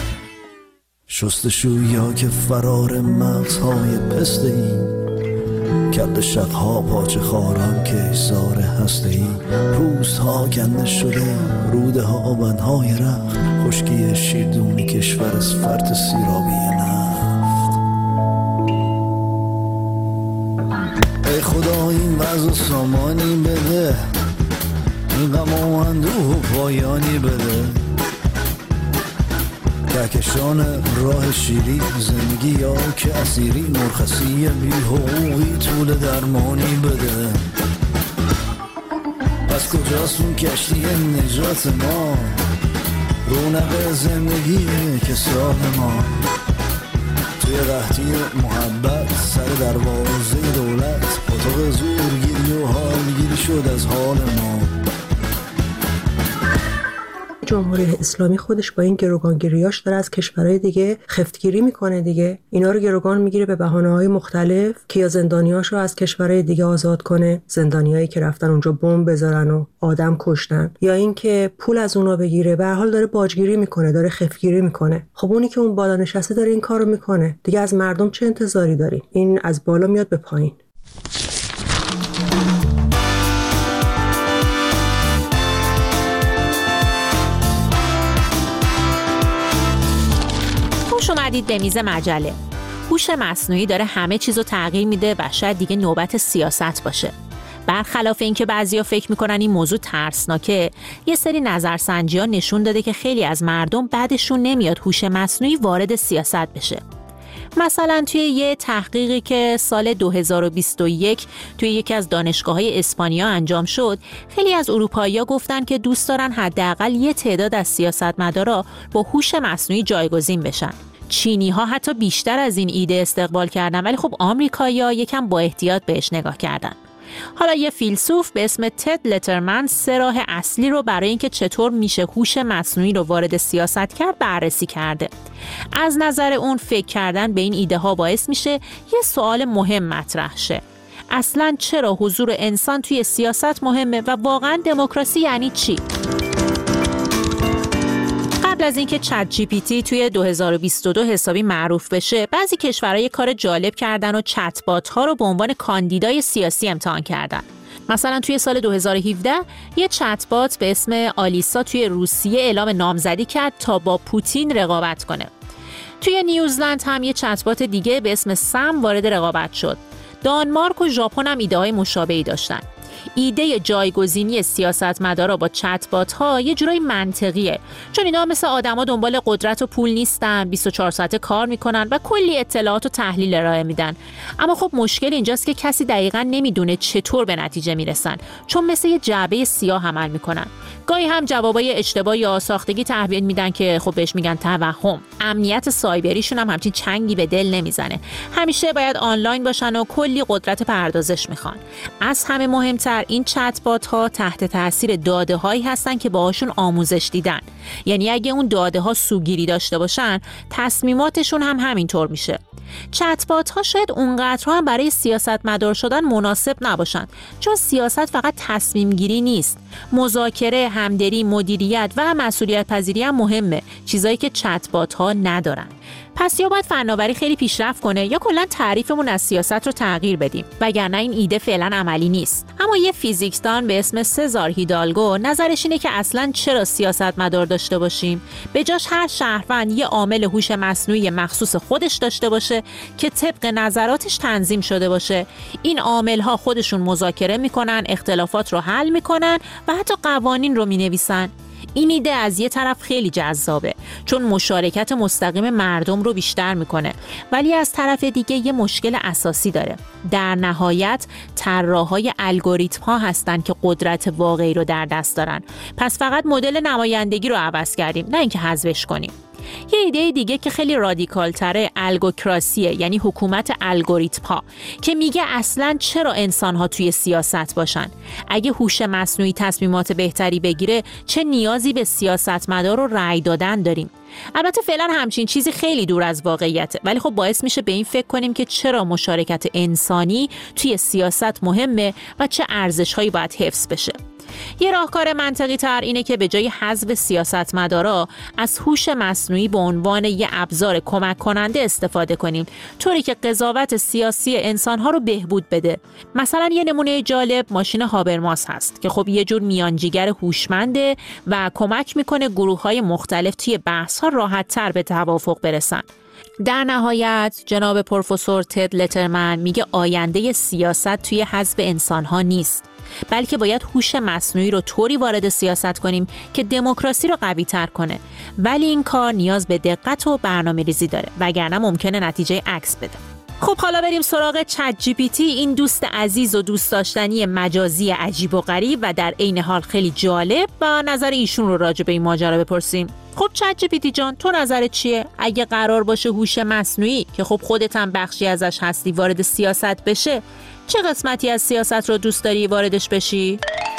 شستشویا که فرار مغزهای پسته ای، کل شقها پاچه خاران که ایثار هسته ای، پوست ها کنده شده، روده ها بندهای رخت، خشکی شیردونی کشور از فرط سیرابی نفت. ای خدا این وضع سامانی بده، این غم و اندوه و پایانی بده، کهکشان راه شیری، زندگی یا که اسیری، مرخصی بی حقوقی، طول درمانی بده. پس کجاست اون کشتی نجات ما، رونق زندگی که سال ما، توی قحطی محبت سر دروازه دولت، اتاق زورگیری و حالگیری شد از حال ما. جمهوری اسلامی خودش با این گروگانگیریاش داره از کشورهای دیگه خفتگیری میکنه دیگه. اینا رو گروگان میگیره به بهانه‌های مختلف که یا زندانیاشو از کشورهای دیگه آزاد کنه، زندانیایی که رفتن اونجا بمب بذارن و آدم کشتن، یا اینکه پول از اونا بگیره. به هر حال داره باجگیری میکنه، داره خفتگیری میکنه. خب اونی که اون بالا نشسته داره این کارو میکنه دیگه، از مردم چه انتظاری داریم؟ این از بالا میاد به پایین. خوش اومدید به میز مجله. هوش مصنوعی داره همه چیزو تغییر میده و شاید دیگه نوبت سیاست باشه. برخلاف اینکه بعضیا فکر میکنن این موضوع ترسناکه، یه سری نظرسنجی‌ها نشون داده که خیلی از مردم بعدشون نمیاد هوش مصنوعی وارد سیاست بشه. مثلا توی یه تحقیقی که سال 2021 توی یکی از دانشگاه‌های اسپانیا انجام شد، خیلی از اروپایی‌ها گفتن که دوست دارن حداقل یه تعداد از سیاستمدارا با هوش مصنوعی جایگزین بشن. چینی‌ها حتی بیشتر از این ایده استقبال کردن، ولی خب آمریکایی‌ها یکم با احتیاط بهش نگاه کردن. حالا یه فیلسوف به اسم تد لترمن 3 راه اصلی رو برای اینکه چطور میشه هوش مصنوعی رو وارد سیاست کرد بررسی کرده. از نظر اون فکر کردن به این ایده ها باعث میشه یه سوال مهم مطرح شه. اصلاً چرا حضور انسان توی سیاست مهمه و واقعاً دموکراسی یعنی چی؟ قبل از اینکه چت جی پی تی توی 2022 حسابی معروف بشه، بعضی کشورها یه کار جالب کردن و چت بات ها رو به عنوان کاندیدای سیاسی امتحان کردن. مثلا توی سال 2017 یه چت بات به اسم آلیسا توی روسیه اعلام نامزدی کرد تا با پوتین رقابت کنه. توی نیوزلند هم یه چت بات دیگه به اسم سم وارد رقابت شد. دانمارک و ژاپن هم ایده‌های مشابهی داشتن. ایده جایگزینی سیاستمدارا با چت بات ها یه جورایی منطقیه، چون اینا مثل آدما دنبال قدرت و پول نیستن، 24 ساعته کار میکنن و کلی اطلاعات و تحلیل ارائه میدن. اما خب مشکل اینجاست که کسی دقیقاً نمیدونه چطور به نتیجه میرسن، چون مثل یه جعبه سیاه عمل میکنن. گاهی هم جوابای اشتباه یا ساختگی تحویل میدن که خب بهش میگن توهم. امنیت سایبریشون هم همچین چنگی به دل نمیزنه. همیشه باید آنلاین باشن و کلی قدرت پردازش میخوان. از همه مهمتر این چت بات ها تحت تاثیر داده هایی هستن که باهاشون آموزش دیدن. یعنی اگه اون داده ها سوگیری داشته باشن، تصمیماتشون هم همینطور میشه. چت بات ها شاید اونقدر هم برای سیاستمدار شدن مناسب نباشن، چون سیاست فقط تصمیم گیری نیست. مذاکره، همدلی، مدیریت و مسئولیت پذیری هم مهمه، چیزایی که چت بات ها ندارن. پس یا باید فناوری خیلی پیشرفت کنه یا کلا تعریفمون از سیاست رو تغییر بدیم، وگرنه این ایده فعلا عملی نیست. اما یه فیزیکدان به اسم سزار هیدالگو نظرش اینه که اصلا چرا سیاستمدار داشته باشیم؟ به جاش هر شهروند یه عامل هوش مصنوعی مخصوص خودش داشته باشه که طبق نظراتش تنظیم شده باشه. این عامل‌ها خودشون مذاکره میکنن، اختلافات رو حل میکنن و حتی قوانین رو مینویسن. این ایده از یه طرف خیلی جذابه چون مشارکت مستقیم مردم رو بیشتر میکنه، ولی از طرف دیگه یه مشکل اساسی داره. در نهایت طراحای الگوریتم ها هستن که قدرت واقعی رو در دست دارن. پس فقط مدل نمایندگی رو عوض کردیم، نه اینکه حذفش کنیم. یه ایده دیگه که خیلی رادیکال تره الگوکراسیه، یعنی حکومت الگوریتم ها، که میگه اصلاً چرا انسان ها توی سیاست باشن؟ اگه هوش مصنوعی تصمیمات بهتری بگیره چه نیازی به سیاستمدار و رأی دادن داریم؟ البته فعلا همچین چیزی خیلی دور از واقعیته، ولی خب باعث میشه به این فکر کنیم که چرا مشارکت انسانی توی سیاست مهمه و چه ارزش‌هایی باید حفظ بشه. یه راهکار منطقی تر اینه که به جای حذف سیاستمدارا از هوش مصنوعی به عنوان یه ابزار کمک کننده استفاده کنیم، طوری که قضاوت سیاسی انسان‌ها رو بهبود بده. مثلا یه نمونه جالب ماشین هابرماس هست که خب یه جور میانجیگر هوشمنده و کمک میکنه گروه‌های مختلف توی بحث‌ها راحت‌تر به توافق برسن. در نهایت جناب پروفسور تد لترمن میگه آینده سیاست توی حذف انسان‌ها نیست، بلکه باید هوش مصنوعی رو طوری وارد سیاست کنیم که دموکراسی رو قوی‌تر کنه، ولی این کار نیاز به دقت و برنامه‌ریزی داره، وگرنه ممکنه نتیجه عکس بده. خب حالا بریم سراغ چت جی پی تی، این دوست عزیز و دوست داشتنی مجازی عجیب و غریب و در عین حال خیلی جالب، و نظر ایشون رو راجع به این ماجرا بپرسیم. خب چت جی پی تی جان، تو نظرت چیه؟ اگه قرار باشه هوش مصنوعی که خب خودت هم بخشی ازش هستی وارد سیاست بشه، چه قسمتی از سیاست رو دوست داری واردش بشی؟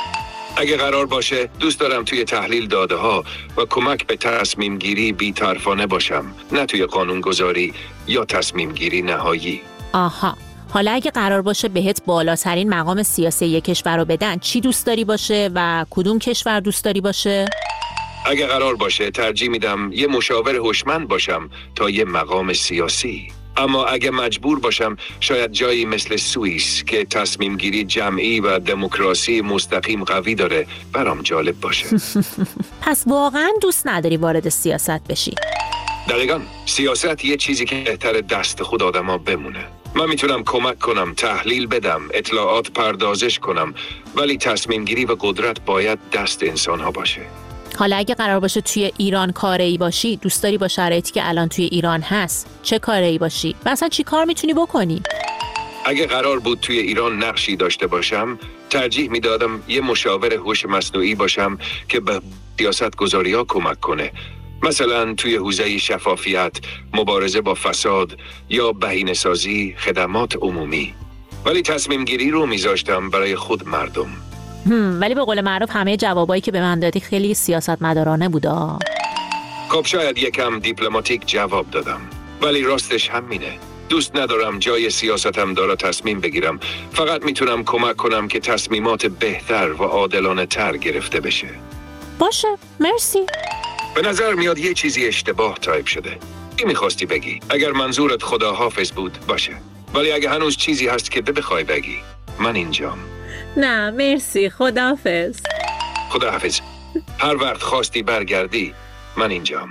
اگه قرار باشه دوست دارم توی تحلیل داده ها و کمک به تصمیم گیری بی‌طرفانه باشم، نه توی قانون گذاری یا تصمیم گیری نهایی. آها، حالا اگه قرار باشه بهت بالاترین مقام سیاسی یک کشور رو بدن، چی دوست داری باشه و کدوم کشور دوست داری باشه؟ اگه قرار باشه ترجیح میدم یه مشاور هوشمند باشم تا یه مقام سیاسی. اما اگه مجبور باشم شاید جایی مثل سوئیس که تصمیم گیری جمعی و دموکراسی مستقیم قوی داره برام جالب باشه. پس واقعا دوست نداری وارد سیاست بشی؟ دقیقاً، سیاست یه چیزی که بهتر دست خود آدما بمونه. من میتونم کمک کنم، تحلیل بدم، اطلاعات پردازش کنم، ولی تصمیم گیری و قدرت باید دست انسان ها باشه. حالا اگه قرار باشه توی ایران کاره‌ای باشی، دوست داری با شرایطی که الان توی ایران هست چه کاره‌ای باشی؟ مثلا چی کار میتونی بکنی؟ اگه قرار بود توی ایران نقشی داشته باشم، ترجیح میدادم یه مشاور هوش مصنوعی باشم که به سیاست گذاری‌ها کمک کنه. مثلا توی حوزه شفافیت، مبارزه با فساد یا بهینه‌سازی خدمات عمومی. ولی تصمیم گیری رو میذاشتم برای خود مردم. ولی به قول معروف همه جوابایی که به من دادی خیلی سیاستمدارانه بودا. خب شاید یکم دیپلماتیک جواب دادم، ولی راستش همینه. دوست ندارم جای سیاستم داره تصمیم بگیرم. فقط میتونم کمک کنم که تصمیمات بهتر و عادلانه تر گرفته بشه. باشه، مرسی. به نظر میاد یه چیزی اشتباه تایپ شده. چی میخواستی بگی؟ اگر منظورت خداحافظ بود باشه، ولی اگه هنوز چیزی هست که بخوای بگی، من اینجام. نه مرسی، خداحافظ. خداحافظ. هر وقت خواستی برگردی، من اینجام.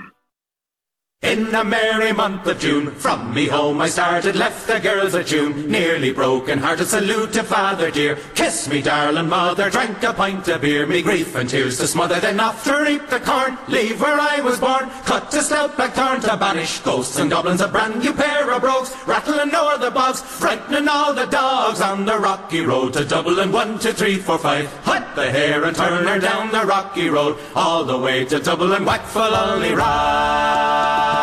In a merry month of June, from me home I started, left the girls at June, nearly broken hearted, salute to father dear, kiss me darling mother, drank a pint of beer, me grief and tears to smother, then off to reap the corn, leave where I was born, cut a stout black thorn to banish ghosts and goblins, a brand new pair of brogues, rattling o'er the bogs, frightening all the dogs on the rocky road to Dublin. 1, 2, 3, 4, 5, hut the hare and turn her down the rocky road, all the way to Dublin, whack full only ride.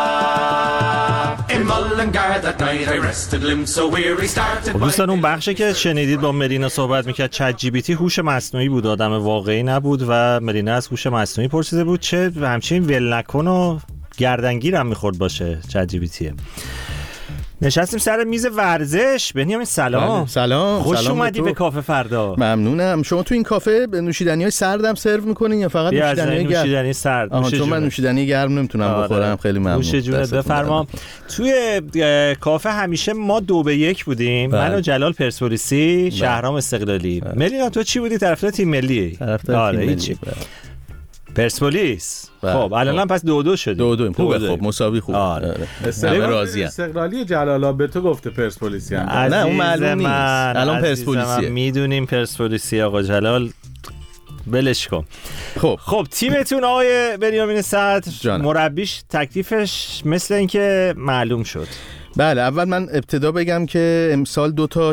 دوستان اون بخشی که شنیدید با ملینا صحبت میکرد چت جی پی تی هوش مصنوعی بود، آدم واقعی نبود و ملینا از هوش مصنوعی پرسیده بود چه همچین ول نکن و گردنگیر هم میخورد باشه چت جی پی تی. نشستیم سر میز ورزش. بنیامین سلام. سلام. خوش اومدی به کافه فردا. ممنونم. شما تو این کافه نوشیدنی‌های سردم سرو می‌کنین یا فقط نوشیدنی سرد؟ چون من نوشیدنی گرم نمیتونم بخورم. خیلی ممنون. نوش جونت. بفرما. توی کافه همیشه ما 2-1 بودیم. من و جلال پرسپولیسی، شهرام استقلالی. ملینا تو چی بودی؟ طرفدار تیم ملی؟ طرفدار تیم ملی. پرسپولیس. خب الان پس 2-2 شدیم. 2-2 خوبه. خب مساوی خوب. استقلالی جلالا به تو گفته پرسپولیسی هم. نه اون معلوم نیست. الان پرسپولیسیه. میدونیم پرسپولیسی. آقا جلال بلش کن. خب تیمتون آقای بنیامین صدر مربیش تکلیفش مثل اینکه معلوم شد. بله، اول من ابتدا بگم که امسال دو تا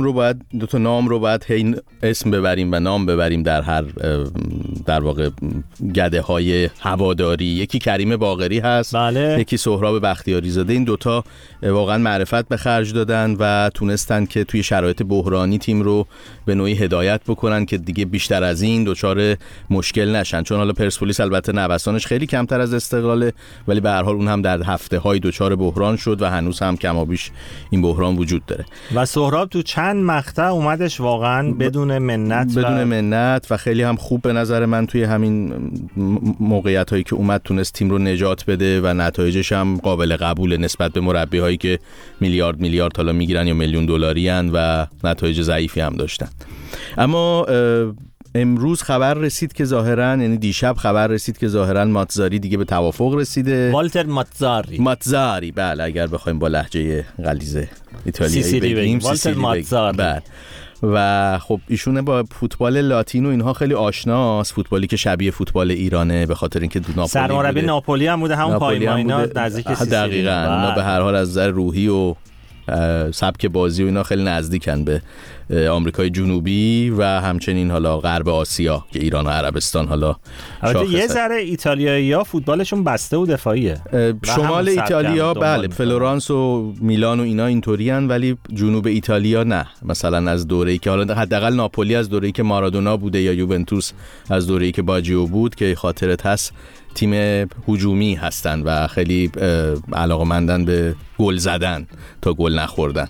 نام رو باید هی اسم ببریم و نام ببریم در هر در واقع گده های هواداری. یکی کریم باقری هست، بله. یکی سهراب بختیاری زاده. این دوتا واقعا معرفت به خرج دادن و تونستن که توی شرایط بحرانی تیم رو به نوعی هدایت بکنن که دیگه بیشتر از این دچار مشکل نشن. چون حالا پرسپولیس البته نوسانش خیلی کمتر از استقلاله، ولی به هر حال اون هم در هفته‌های دچار بحران شد و هنوز هم کم و بیش این بحران وجود داره. و سهراب تو چند مقطع اومدش واقعا بدون منت و خیلی هم خوب به نظر من توی همین موقعیت‌هایی که اومد تونست تیم رو نجات بده و نتایجش هم قابل قبوله نسبت به مربی‌هایی که میلیارد حالا میگیرن یا میلیون دلاری ان و نتایج ضعیفی هم داشتن. اما امروز خبر رسید که ظاهراً، یعنی دیشب خبر رسید که ظاهراً ماتزاری دیگه به توافق رسیده. والتر ماتزاری، بله، اگر بخوایم با لهجه غلیظ ایتالیایی بگیم والتر ماتزاری. بله. و خب ایشون با فوتبال لاتین و اینها خیلی آشناست، فوتبالی که شبیه فوتبال ایرانه، به خاطر اینکه ناپولی سرمربی ناپولی هم بوده، همون پایماینا نزدیک سیسیلی. دقیقاً اونا به هر حال از نظر روحی و سبک بازی و اینا خیلی نزدیکن به آمریکای جنوبی و همچنین حالا غرب آسیا که ایران و عربستان حالا البته یه ذره ایتالیایی‌ها فوتبالشون بسته و دفاعیه. شمال ایتالیا بله، فلورانس و میلان و اینا اینطورین، ولی جنوب ایتالیا نه. مثلا از دوره‌ای که حالا حداقل ناپولی از دوره‌ای که مارادونا بوده یا یوونتوس از دوره‌ای که باجیو بود که خاطرت هست، تیم هجومی هستن و خیلی علاقه‌مندن به گل زدن تا گل نخوردن.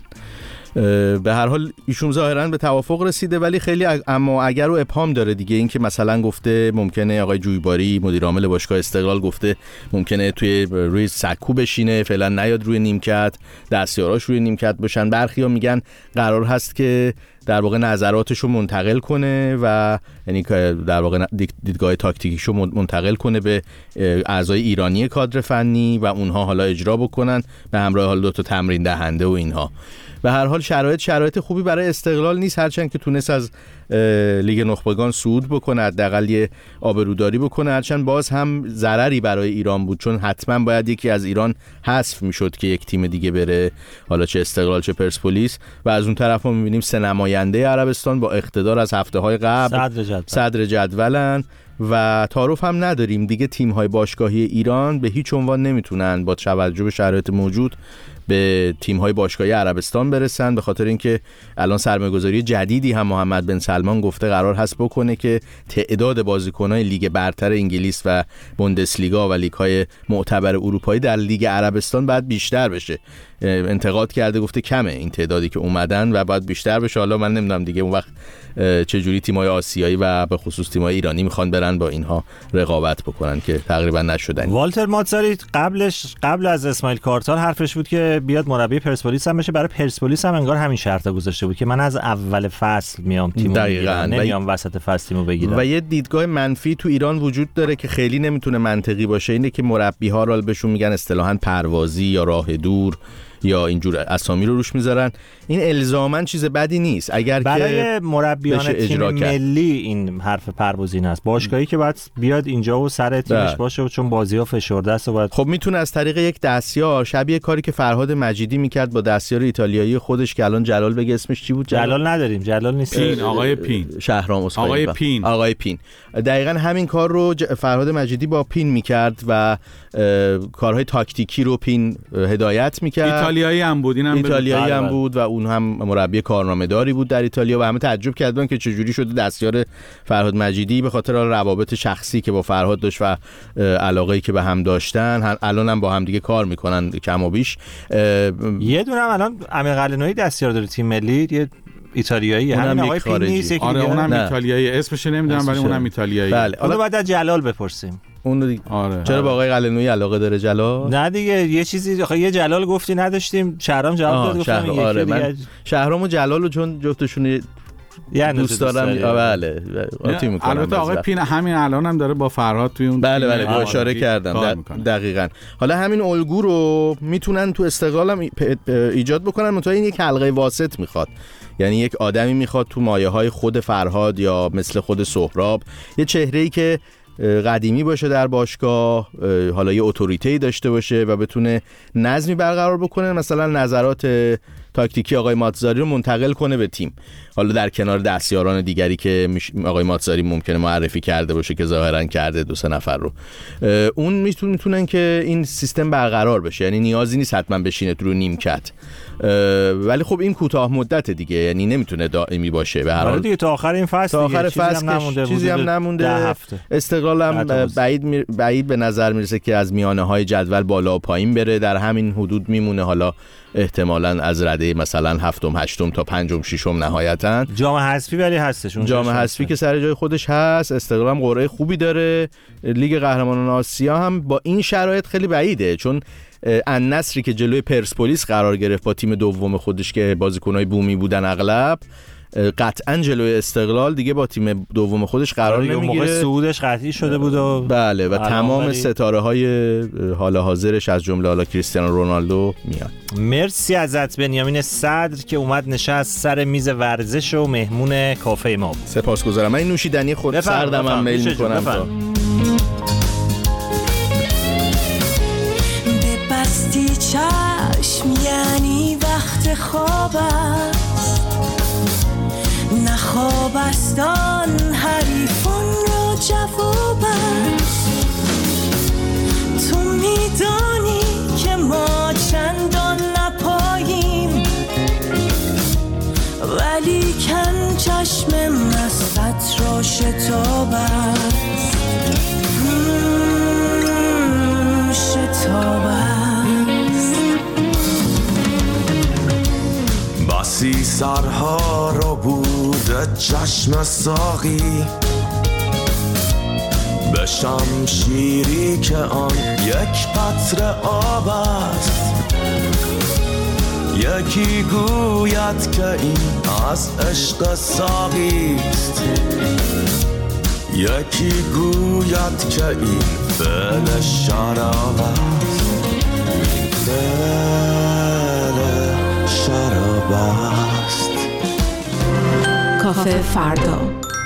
به هر حال ایشون ظاهراً به توافق رسیده، ولی خیلی اما اگر و ابهام داره دیگه. این که مثلا گفته ممکنه آقای جویباری مدیر عامل باشگاه استقلال گفته ممکنه روی سکو بشینه، فعلا نیاد روی نیمکت، دستیاراش روی نیمکت باشن. برخیا میگن قرار هست که در واقع نظراتشو منتقل کنه و یعنی در واقع دیدگاه تاکتیکیشو منتقل کنه به اعضای ایرانی کادر فنی و اونها حالا اجرا بکنن به همراه حال دو تا تمرین دهنده و اینها. به هر حال شرایط خوبی برای استقلال نیست، هرچند که تونست از لیگ نخبگان صعود بکنه، حداقل یه آبروداری بکنه، هرچند باز هم ضرری برای ایران بود، چون حتما باید یکی از ایران حذف میشد که یک تیم دیگه بره، حالا چه استقلال چه پرسپولیس. و از اون طرف ما میبینیم سه نماینده عربستان با اقتدار از هفته‌های قبل صدر جدولن و تعارف هم نداریم دیگه. تیم‌های باشگاهی ایران به هیچ عنوان نمیتونن با توجه به شرایط موجود به تیم‌های باشگاهی عربستان برسن، به خاطر اینکه الان سرمایه‌گذاری جدیدی هم محمد بن سلمان گفته قرار هست بکنه که تعداد بازیکن‌های لیگ برتر انگلیس و بوندسلیگا و لیگ‌های معتبر اروپایی در لیگ عربستان باید بیشتر بشه. انتقاد کرده، گفته کمه این تعدادی که اومدن و باید بیشتر بشه. حالا من نمیدونم دیگه اون وقت چه جوری تیم‌های آسیایی و به خصوص تیم‌های ایرانی میخوان برن با اینها رقابت بکنن که تقریبا نشدن. والتر ماتزاری قبل از اسماعیل کارتال حرفش بود که بیاد مربی پرسپولیس هم بشه. برای پرسپولیس هم انگار همین شرط گذاشته بود که من از اول فصل میام تیمو بگیرم، نمیام وسط فصل تیمو بگیرم. و یه دیدگاه منفی تو ایران وجود داره که خیلی نمیتونه منطقی باشه، اینه که مربی‌ها رو بهشون میگن اصطلاحاً پروازی یا راه دور یا اینجور اسامی رو روش میذارن. این الزاماً چیز بدی نیست اگر برای که مربیان تیم ملی این حرف پروازین است. باشگاهی که باید بیاد اینجا و سر تیمش باشه و چون بازی‌ها فشرده است و باید خب میتونه از طریق یک دستیار شبیه کاری که فرهاد مجیدی میکرد با دستیار ایتالیایی خودش که الان جلال بگه اسمش چی بود؟ جلال نداریم، جلال نیست، آقای پین، شهرام آقای پین دقیقاً همین کار رو فرهاد مجیدی با پین میکرد و کارهای تاکتیکی رو پین هدایت میکرد. ایتالیایی هم بود و اون هم مربی کارنامه‌داری بود در ایتالیا و همه تعجب کردن که چجوری شده دستیار فرهاد مجیدی، به خاطر روابط شخصی که با فرهاد داشت و علاقه‌ای که به هم داشتن. الان هم با هم دیگه کار میکنن کم و بیش. یه دونه الان امیر قلعه‌نویی دستیار داره تیم ملی، یه ایتالیایی، همین آقای پین نیست. آره اونم ایتالیایی، اسمش نمیدونم ولی اونم ایتالیایی. بله حالا بعد از جلال بپرسیم. آره. چرا با آقای قلعه‌نویی علاقه داره جلال؟ نه دیگه یه چیزی یه جلال گفتی نداشتیم، شهرام جواب داد گفتم آره. من شهرام و جلال چون جفتشون دوست دارم. بله قاطی میکنم. البته آقای پین همین الان هم داره با فرهاد توی اون بله اشاره کردم دقیقاً. حالا همین الگو رو میتونن تو استقلال هم ایجاد بکنن، منتها این یک حلقه واسط میخواد. یعنی یک آدمی میخواد تو مایه‌های خود فرهاد یا مثل خود سهراب یه چهره‌ای که قدیمی باشه در باشگاه، حالا یه اتوریتی داشته باشه و بتونه نظمی برقرار بکنه، مثلا نظرات تاکتیکی آقای ماتزاری رو منتقل کنه به تیم، حالا در کنار دستیاران دیگری که آقای ماتزاری ممکنه معرفی کرده باشه که ظاهرا کرده 2-3 نفر رو. اون میتونن که این سیستم برقرار بشه، یعنی نیازی نیست حتما بشینه تو رو نیمکت، ولی خب این کوتاه مدت دیگه، یعنی نمیتونه دائمی باشه. به هر حال دیگه تا آخر این فصل تا آخر فصل چیزی هم نمونده. استقلال هم بعید به نظر میرسه که از میانه های جدول بالا و پایین بره، در همین حدود میمونه. حالا احتمالاً از رده مثلا 7م 8م تا 5م 6م نهایتاً. جام حذفی ولی هستش، جام حذفی که سر جای خودش هست. استقلال هم قرعه خوبی داره. لیگ قهرمانان آسیا هم با این شرایط خیلی بعیده، چون النصری که جلوی پرسپولیس قرار گرفت با تیم دوم خودش که بازیکنای بومی بودن اغلب، قطعا جلوی استقلال دیگه با تیم دوم خودش قرار نمیگیره. موقع صعودش قطعی شده بود و بله و تمام ستاره های حال حاضرش از جمله حالا کریستیانو رونالدو میاد. مرسی ازت بنیامین صدر که اومد نشست سر میز ورزش و مهمون کافه ما. سپاسگزارم. من این نوشیدنی خود سردمم میل میکنم تا ببستی چشم یعنی وقت خواب است، نه خواب است آن حریفان را جواب است. تو میدانی که ما چندان نپاییم، ولی کن چشم مستت را شتاب است، شتاب است. بسی سرها را بوده چشم ساقی، به شمشیری که آن یک قطره آب است. یکی گوید که این از عشق ساقی است، یکی گوید که این فعل شراب است، فعل شراب است. کافه فردا.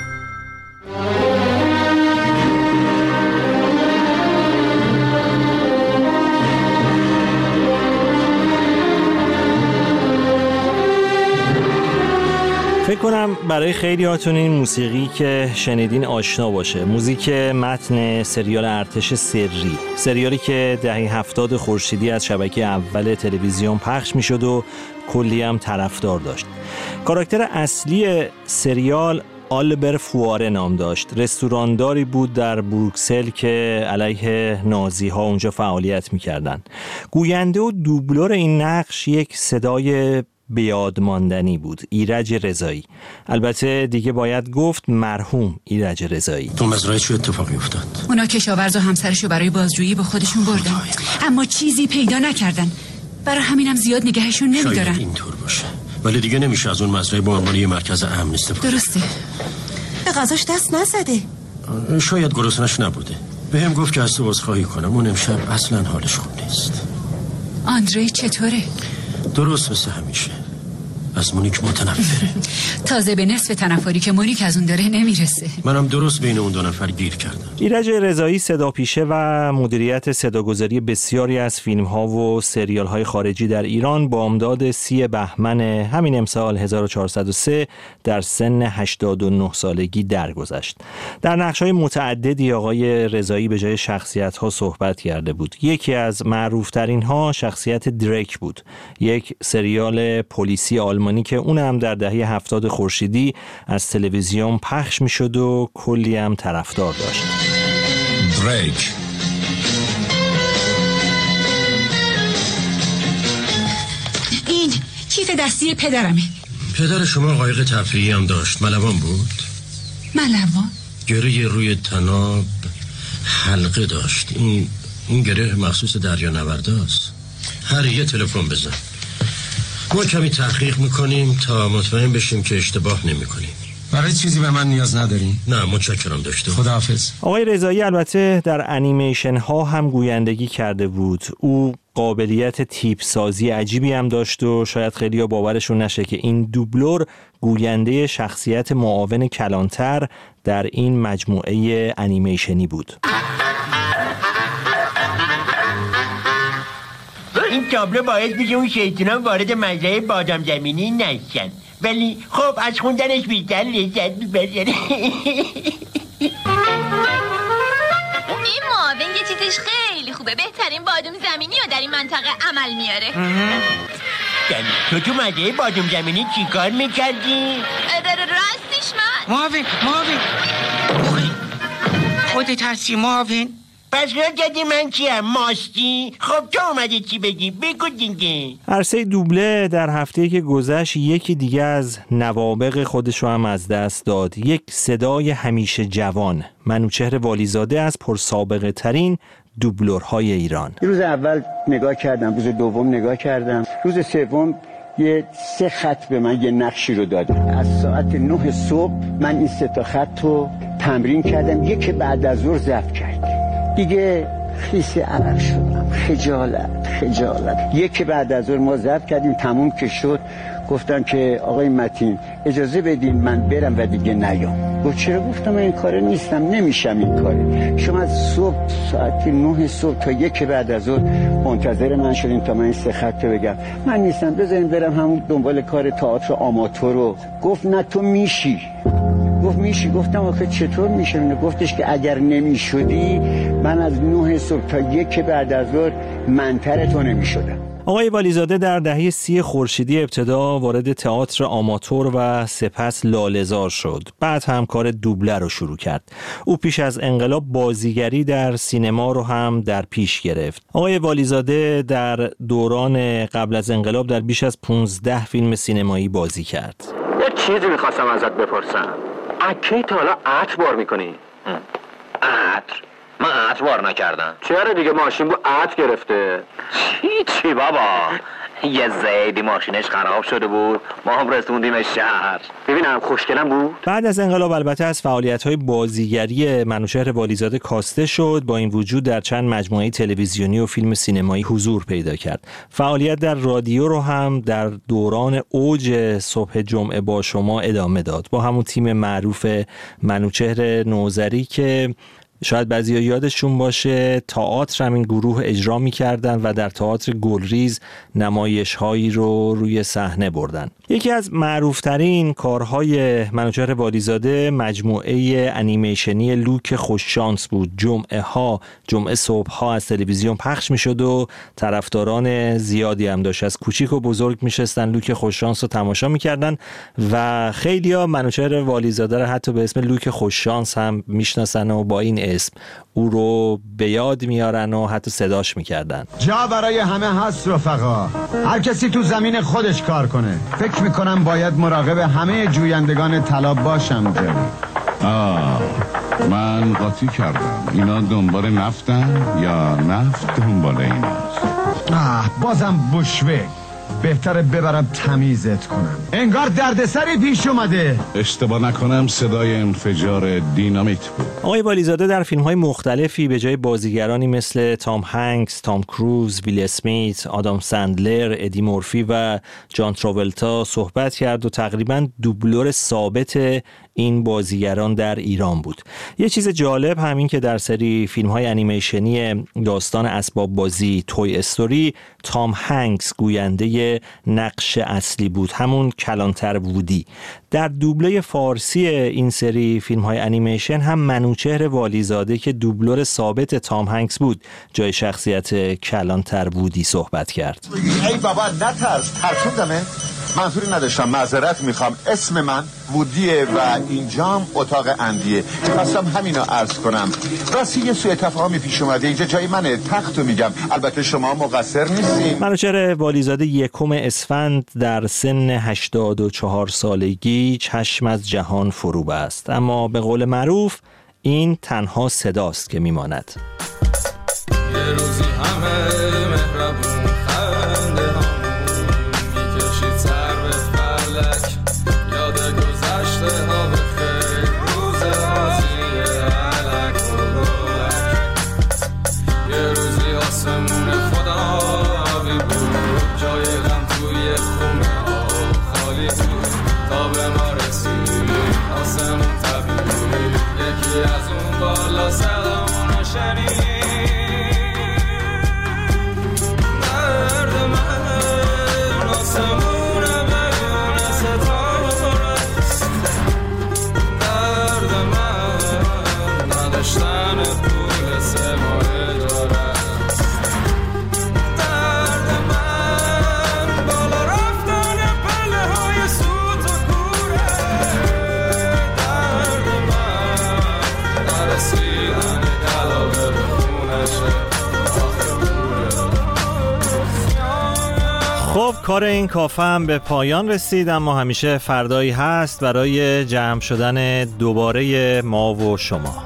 فکر کنم برای خیلی هاتون این موسیقی که شنیدین آشنا باشه. موزیک متن سریال ارتش سری، سریالی که دهه 70 خورشیدی از شبکه اول تلویزیون پخش میشد و کلی هم طرفدار داشت. کاراکتر اصلی سریال آلبر فواره نام داشت. رستورانداری بود در بروکسل که علیه نازی ها اونجا فعالیت میکردن. گوینده و دوبلور این نقش یک صدای بیاد ماندنی بود، ایرج رضایی. البته دیگه باید گفت مرحوم ایرج رضایی. تو مزرعه چه اتفاقی افتاد؟ اونا کشاورز و همسرشو برای بازجویی با خودشون بردن، اما چیزی پیدا نکردن، برای همینم زیاد نگهشون نمیدارن. شاید اینطور باشه، ولی دیگه نمیشه از اون مزرعه به عنوان یه مرکز امن استفاده. درسته. به غذاش دست نزده. شاید گرسنش نبوده. بهم گفت که از تو عذرخواهی کنم. اون امشب اصلا حالش خوب نیست. آندری چطوره؟ درست مثل همیشه. از مونیک متنفره. تازه به نصف تنفری که مونیک از اون داره نمیرسه. منم درست بین اون دو نفر گیر کردم. ایرج رضایی صداپیشه و مدیریت صداگذاری بسیاری از فیلم‌ها و سریال‌های خارجی در ایران با امداد 30 بهمن همین امسال 1403 در سن 89 سالگی درگذشت. در نقش‌های متعددی آقای رضایی به جای شخصیت‌ها صحبت کرده بود. یکی از معروف‌ترین‌ها شخصیت دریک بود، یک سریال پلیسی آلمانی که اون هم در دهه 70 خورشیدی از تلویزیون پخش میشد و کلی هم طرفدار داشت. دریک. این کیف دستی پدرمه. پدر شما قایق تفریحی هم داشت، ملوان بود؟ ملوان؟ گره روی تناب حلقه داشت. این گره مخصوص دریانورداست. هر یه تلفن بزن. ما کمی تحقیق میکنیم تا مطمئن بشیم که اشتباه نمیکنیم. برای چیزی به من نیاز ندارین؟ نه متشکرم داشته. خداحافظ. آقای رضایی البته در انیمیشن ها هم گویندگی کرده بود. او قابلیت تیپ سازی عجیبی هم داشت و شاید خیلی‌ها باورشون نشه که این دوبلور گوینده شخصیت معاون کلانتر در این مجموعه انیمیشنی بود. این تابلو باعث میشه اون شیطونا وارد مزرعه بادام زمینی نشن، ولی خب از خوندنش بیشتر لذت میبرن. این معاون یه چیزش خیلی خوبه، بهترین بادام زمینی رو در این منطقه عمل میاره. تو مزرعه بادام زمینی چی کار میکردی؟ راستش من معاون خودت هستی معاون؟ پس را جدی من چیم؟ ماستی؟ خب تو اومده چی بگی؟ بگو دیگه. عرصه دوبله در هفته‌ای که گذشت یکی دیگه از نوابغ خودش رو هم از دست داد. یک صدای همیشه جوان، منوچهر والیزاده از پرسابقه ترین دوبلورهای ایران. روز اول نگاه کردم، روز دوم نگاه کردم، روز سوم یه 3 خط به من یه نقشی رو داد. از ساعت 9 صبح من این 3 تا خط رو تمرین کردم. یکی بعد از ظهر ضبط کردم. دیگه خیس عرق شدم. خجالت. یکی بعد از ظهر ما ضبط کردیم، تموم که شد گفتن که آقای متین اجازه بدین من برم و دیگه نیام. گفت چرا؟ گفتم من این کار نیستم، نمیشم این کاره. شما از صبح ساعت 9 صبح تا یک بعد از ظهر منتظر من شدین تا من این 3 خط رو بگم. من نیستم، بذارین برم همون دنبال کار تئاتر آماتور رو. گفت نه تو میشی. گفت میشی. گفتم آخه چطور میشه؟ گفتش که اگر نمیشدی من از 9 صبح تا یک بعد از ظهر منتر تو نمیشدم. آقای والیزاده در دهه 30 خورشیدی ابتدا وارد تئاتر آماتور و سپس لاله‌زار شد. بعد هم کار دوبله رو شروع کرد. او پیش از انقلاب بازیگری در سینما رو هم در پیش گرفت. آقای والیزاده در دوران قبل از انقلاب در بیش از 15 فیلم سینمایی بازی کرد. یه چیزی میخواستم ازت بپرسم. اکی تا حالا عطر بار میکنی؟ عطر؟ من عطر بار نکردم. چرا دیگه؟ ماشین بود عطر گرفته. چی بابا؟ یه زیدی ماشینش خراب شده بود، ما هم رسوندیم شهر. ببینم خوشگلم بود. بعد از انقلاب البته از فعالیت‌های بازیگری منوچهر والیزاده کاسته شد. با این وجود در چند مجموعه تلویزیونی و فیلم سینمایی حضور پیدا کرد. فعالیت در رادیو رو هم در دوران اوج صبح جمعه با شما ادامه داد با همون تیم معروف منوچهر نوذری که شاید بعضیا یادشون باشه تئاتر هم این گروه اجرا می‌کردن و در تئاتر گلریز نمایش‌هایی رو روی صحنه بردن. یکی از معروف‌ترین کارهای منوچهر والیزاده مجموعه انیمیشنی لوک خوششانس بود. جمعه صبح‌ها از تلویزیون پخش می‌شد و طرفداران زیادی هم داشت. از کوچیک و بزرگ می‌شستن لوک خوششانس رو تماشا می‌کردن و خیلی‌ها منوچهر والیزاده رو حتی به اسم لوک خوششانس هم می‌شناسن و با این اسم او رو به یاد میارن و حتی صداش میکردن. جا برای همه هست رفقا، هر کسی تو زمین خودش کار کنه. فکر میکنم باید مراقب همه جویندگان طلا باشم. من قاطی کردم. اینا دنبال نفتن یا نفت دنبال ایناست؟ بازم بشوه. بهتره ببرم تمیزت کنم. انگار دردسری پیش اومده. اشتباه نکنم صدای انفجار دینامیت بود. آقای والیزاده در فیلم‌های مختلفی به جای بازیگرانی مثل تام هنگس، تام کروز، ویل اسمیت، آدام سندلر، ادی مورفی و جان تراولتا صحبت کرد و تقریباً دوبلور ثابت این بازیگران در ایران بود. یه چیز جالب همین که در سری فیلم‌های انیمیشنی داستان اسباب بازی توی استوری تام هنگس گوینده نقش اصلی بود، همون کلانتر وودی. در دوبله فارسی این سری فیلم‌های انیمیشن هم منوچهر والیزاده که دوبلور ثابت تام هنگس بود جای شخصیت کلانتر وودی صحبت کرد. ای بابا نترس، ترسوندمه. منظوری نداشتم، معذرت میخوام. اسم من وودیه و اینجام اتاق اندیه. خواستم همینو عرض کنم. راستی یه سوء تفاهمی پیش اومده، اینجا جای منه، تختو میگم. البته شما مقصر نیستین. منوچهر والیزاده 1 اسفند در سن 84 سالگی چشم از جهان فرو بست، اما به قول معروف این تنها صداست که میماند. یه روزی همه مهربون خنده میکشید سر به فلک، یاد گذشته ها آسمون خدا آبی بود، جای غم توی خونه ها خالی بود تا به ما رسید آسمون طبیعی. یکی از اون بالا صدامونو شنید. درد من آسمون بدون ستاره است. درد من نداشتن پول سه ماه داره است. درد من بالا رفتن پله های سوت و کوره. درد من نرسیدن کلاغه به خونشه. خب کار این کافه هم به پایان رسید، اما همیشه فردایی هست برای جمع شدن دوباره ما و شما.